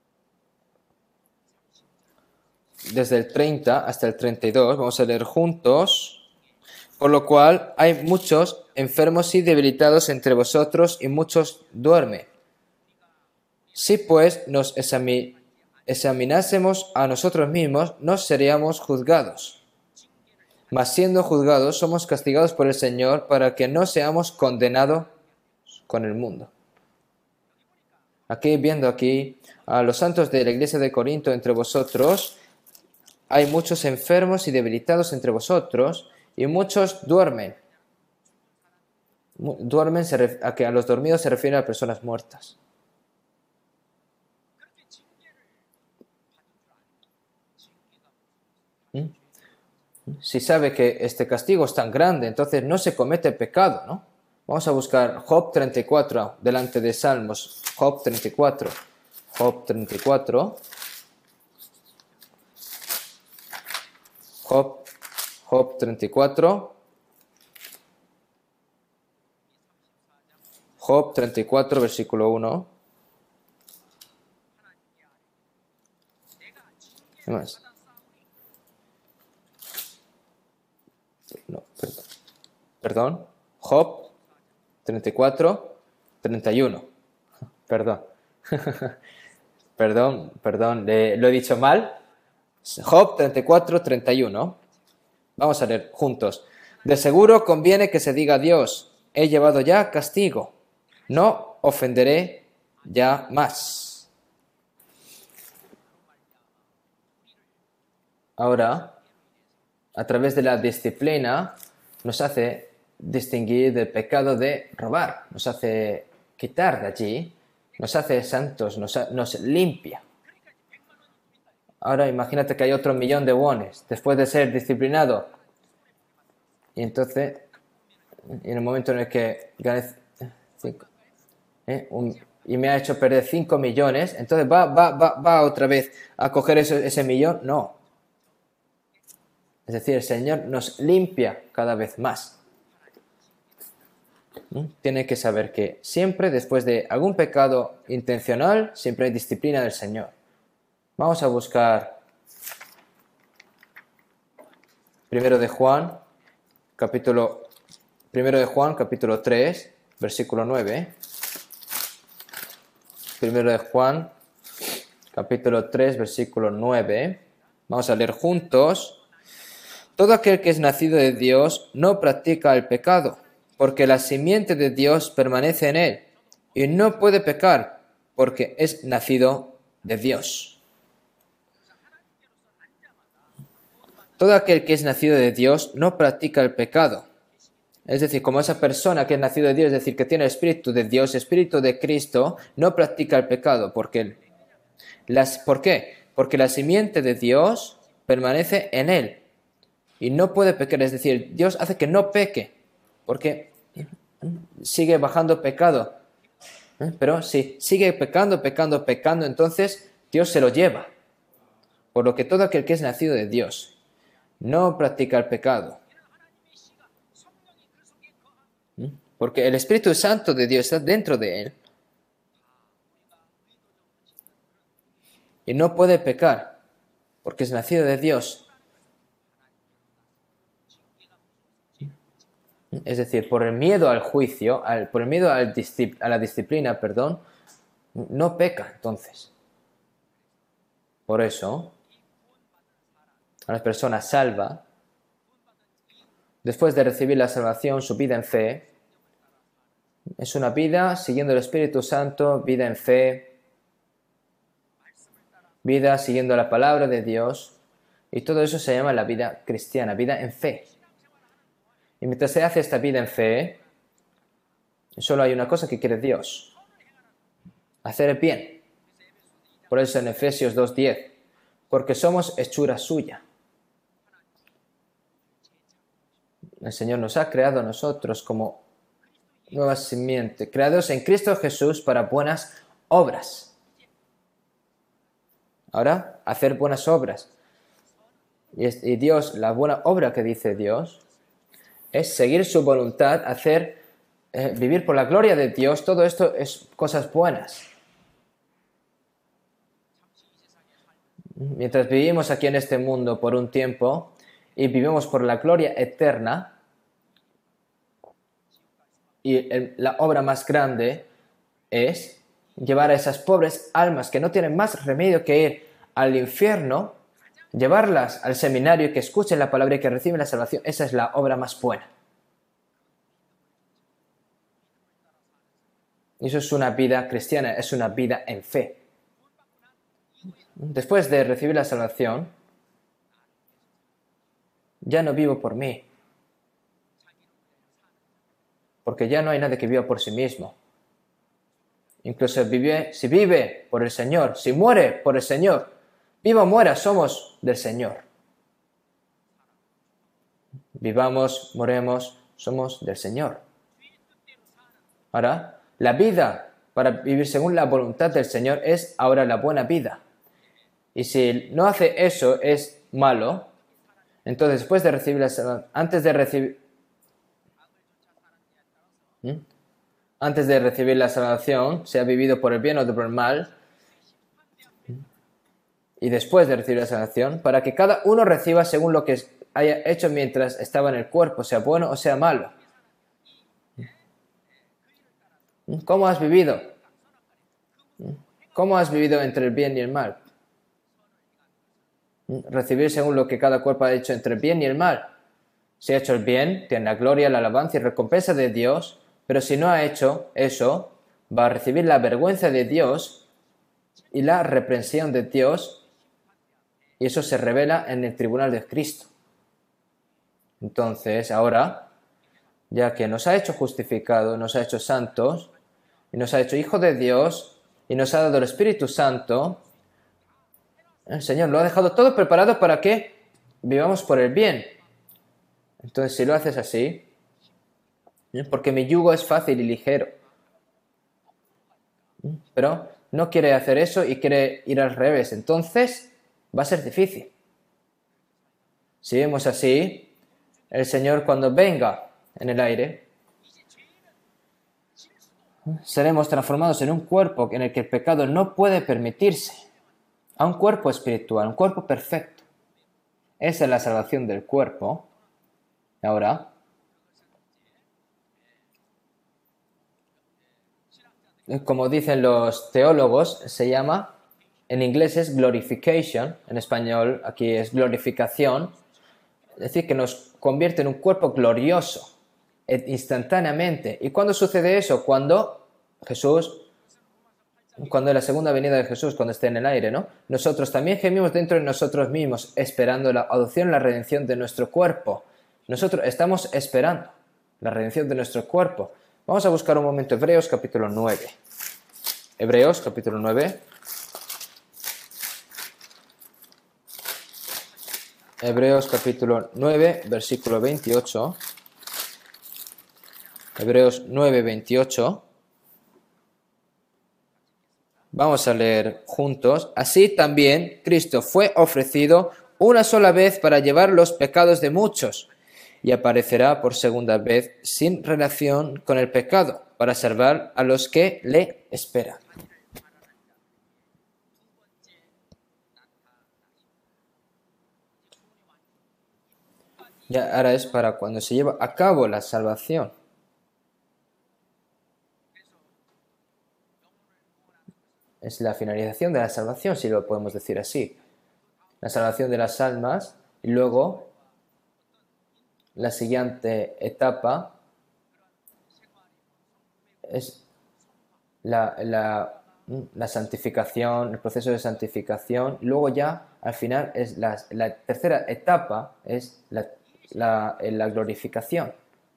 desde el 30 hasta el 32, vamos a leer juntos. Por lo cual hay muchos enfermos y debilitados entre vosotros y muchos duermen. Si pues nos examinásemos a nosotros mismos, no seríamos juzgados. Mas siendo juzgados, somos castigados por el Señor para que no seamos condenados con el mundo. Viendo a los santos de la iglesia de Corinto entre vosotros, hay muchos enfermos y debilitados entre vosotros y muchos duermen. A los dormidos se refiere a personas muertas. Si sabe que este castigo es tan grande, entonces no se comete pecado, ¿no? Vamos a buscar Job 34 delante de Salmos. Job 34. Job 34. Job 34. Job 34, versículo 1. ¿Qué más? No, perdón. Job 34, 31. Perdón. Perdón, lo he dicho mal. Job 34, 31. Vamos a leer juntos. De seguro conviene que se diga a Dios, he llevado ya castigo, no ofenderé ya más. Ahora, a través de la disciplina, nos hace distinguir del pecado de robar, nos hace quitar de allí, nos hace santos, nos limpia. Ahora imagínate que hay otro 1.000.000 de wones después de ser disciplinado. Y entonces, en el momento en el que gané 5, y me ha hecho perder 5 millones, entonces va otra vez a coger ese millón. No. Es decir, el Señor nos limpia cada vez más. Tiene que saber que siempre después de algún pecado intencional, siempre hay disciplina del Señor. Vamos a buscar 1 de Juan, capítulo 3, versículo 9. 1 de Juan, capítulo 3, versículo 9. Vamos a leer juntos. Todo aquel que es nacido de Dios no practica el pecado, porque la simiente de Dios permanece en él, y no puede pecar, porque es nacido de Dios. Todo aquel que es nacido de Dios no practica el pecado. Es decir, como esa persona que es nacido de Dios, es decir, que tiene el Espíritu de Dios, Espíritu de Cristo, no practica el pecado. ¿Por qué? Porque la simiente de Dios permanece en él y no puede pecar. Es decir, Dios hace que no peque porque sigue bajando pecado. Pero si sigue pecando, entonces Dios se lo lleva. Por lo que todo aquel que es nacido de Dios no practica el pecado. Porque el Espíritu Santo de Dios está dentro de él. Y no puede pecar, porque es nacido de Dios. Es decir, por el miedo al juicio, por el miedo a la disciplina, no peca entonces. Por eso, a las personas salva, después de recibir la salvación, su vida en fe, es una vida siguiendo el Espíritu Santo, vida en fe, vida siguiendo la palabra de Dios, y todo eso se llama la vida cristiana, vida en fe. Y mientras se hace esta vida en fe, solo hay una cosa que quiere Dios: hacer el bien. Por eso en Efesios 2:10, porque somos hechura suya. El Señor nos ha creado a nosotros como nueva simiente, creados en Cristo Jesús para buenas obras. Ahora, hacer buenas obras. Y Dios, la buena obra que dice Dios, es seguir su voluntad, vivir por la gloria de Dios. Todo esto es cosas buenas. Mientras vivimos aquí en este mundo por un tiempo y vivimos por la gloria eterna, y la obra más grande es llevar a esas pobres almas que no tienen más remedio que ir al infierno, llevarlas al seminario, que escuchen la palabra y que reciben la salvación. Esa es la obra más buena. Y eso es una vida cristiana, es una vida en fe. Después de recibir la salvación, ya no vivo por mí, porque ya no hay nadie que viva por sí mismo. Incluso si vive por el Señor, si muere por el Señor, viva o muera, somos del Señor. Vivamos, moremos, somos del Señor. Ahora, la vida para vivir según la voluntad del Señor es ahora la buena vida. Y si no hace eso, es malo. Entonces, después de recibir la salvación, antes de recibir la salvación, se ha vivido por el bien o por el mal. Y después de recibir la salvación, para que cada uno reciba según lo que haya hecho mientras estaba en el cuerpo, sea bueno o sea malo. ¿Cómo has vivido? ¿Cómo has vivido entre el bien y el mal? Recibir según lo que cada cuerpo ha hecho entre el bien y el mal. Si ha hecho el bien, tiene la gloria, la alabanza y recompensa de Dios, pero si no ha hecho eso, va a recibir la vergüenza de Dios y la reprensión de Dios, y eso se revela en el tribunal de Cristo. Entonces, ahora, ya que nos ha hecho justificados, nos ha hecho santos, y nos ha hecho hijos de Dios, y nos ha dado el Espíritu Santo, el Señor lo ha dejado todo preparado para que vivamos por el bien. Entonces, si lo haces así, porque mi yugo es fácil y ligero, pero no quiere hacer eso y quiere ir al revés, entonces va a ser difícil. Si vemos así, el Señor cuando venga en el aire, seremos transformados en un cuerpo en el que el pecado no puede permitirse, a un cuerpo espiritual, un cuerpo perfecto. Esa es la salvación del cuerpo. Ahora, como dicen los teólogos, se llama, en inglés es glorification, en español aquí es glorificación, es decir, que nos convierte en un cuerpo glorioso instantáneamente. ¿Y cuándo sucede eso? Cuando en la segunda venida de Jesús, cuando esté en el aire, ¿no? Nosotros también gemimos dentro de nosotros mismos, esperando la adopción, la redención de nuestro cuerpo. Nosotros estamos esperando la redención de nuestro cuerpo. Vamos a buscar un momento Hebreos capítulo 9. Hebreos capítulo 9. Hebreos capítulo 9, versículo 28. Hebreos 9, 28. Vamos a leer juntos. Así también Cristo fue ofrecido una sola vez para llevar los pecados de muchos y aparecerá por segunda vez sin relación con el pecado para salvar a los que le esperan. Ya ahora es para cuando se lleva a cabo la salvación. Es la finalización de la salvación, si lo podemos decir así. La salvación de las almas y luego la siguiente etapa es la santificación, el proceso de santificación. Luego ya al final es la tercera etapa es la glorificación.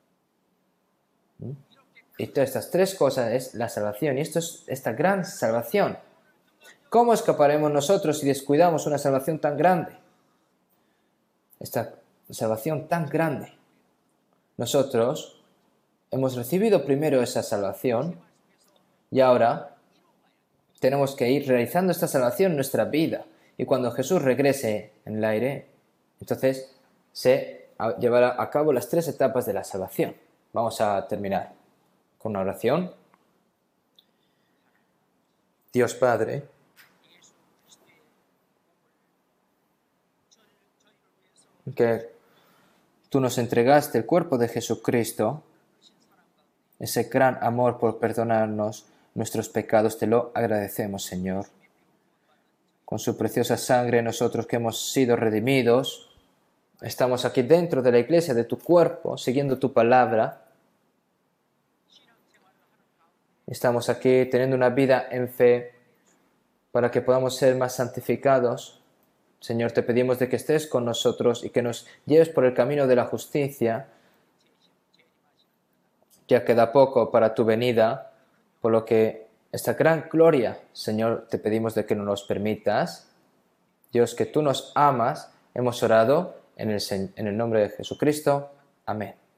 Y todas estas tres cosas es la salvación. Y esto es esta gran salvación. ¿Cómo escaparemos nosotros si descuidamos una salvación tan grande? Esta salvación tan grande. Nosotros hemos recibido primero esa salvación y ahora tenemos que ir realizando esta salvación en nuestra vida. Y cuando Jesús regrese en el aire, entonces se llevará a cabo las tres etapas de la salvación. Vamos a terminar con una oración. Dios Padre, que tú nos entregaste el cuerpo de Jesucristo, ese gran amor por perdonarnos nuestros pecados, te lo agradecemos, Señor. Con su preciosa sangre, nosotros que hemos sido redimidos, estamos aquí dentro de la iglesia de tu cuerpo, siguiendo tu palabra. Estamos aquí teniendo una vida en fe para que podamos ser más santificados. Señor, te pedimos de que estés con nosotros y que nos lleves por el camino de la justicia. Ya queda poco para tu venida, por lo que esta gran gloria, Señor, te pedimos de que nos los permitas. Dios, que tú nos amas, hemos orado en el nombre de Jesucristo. Amén.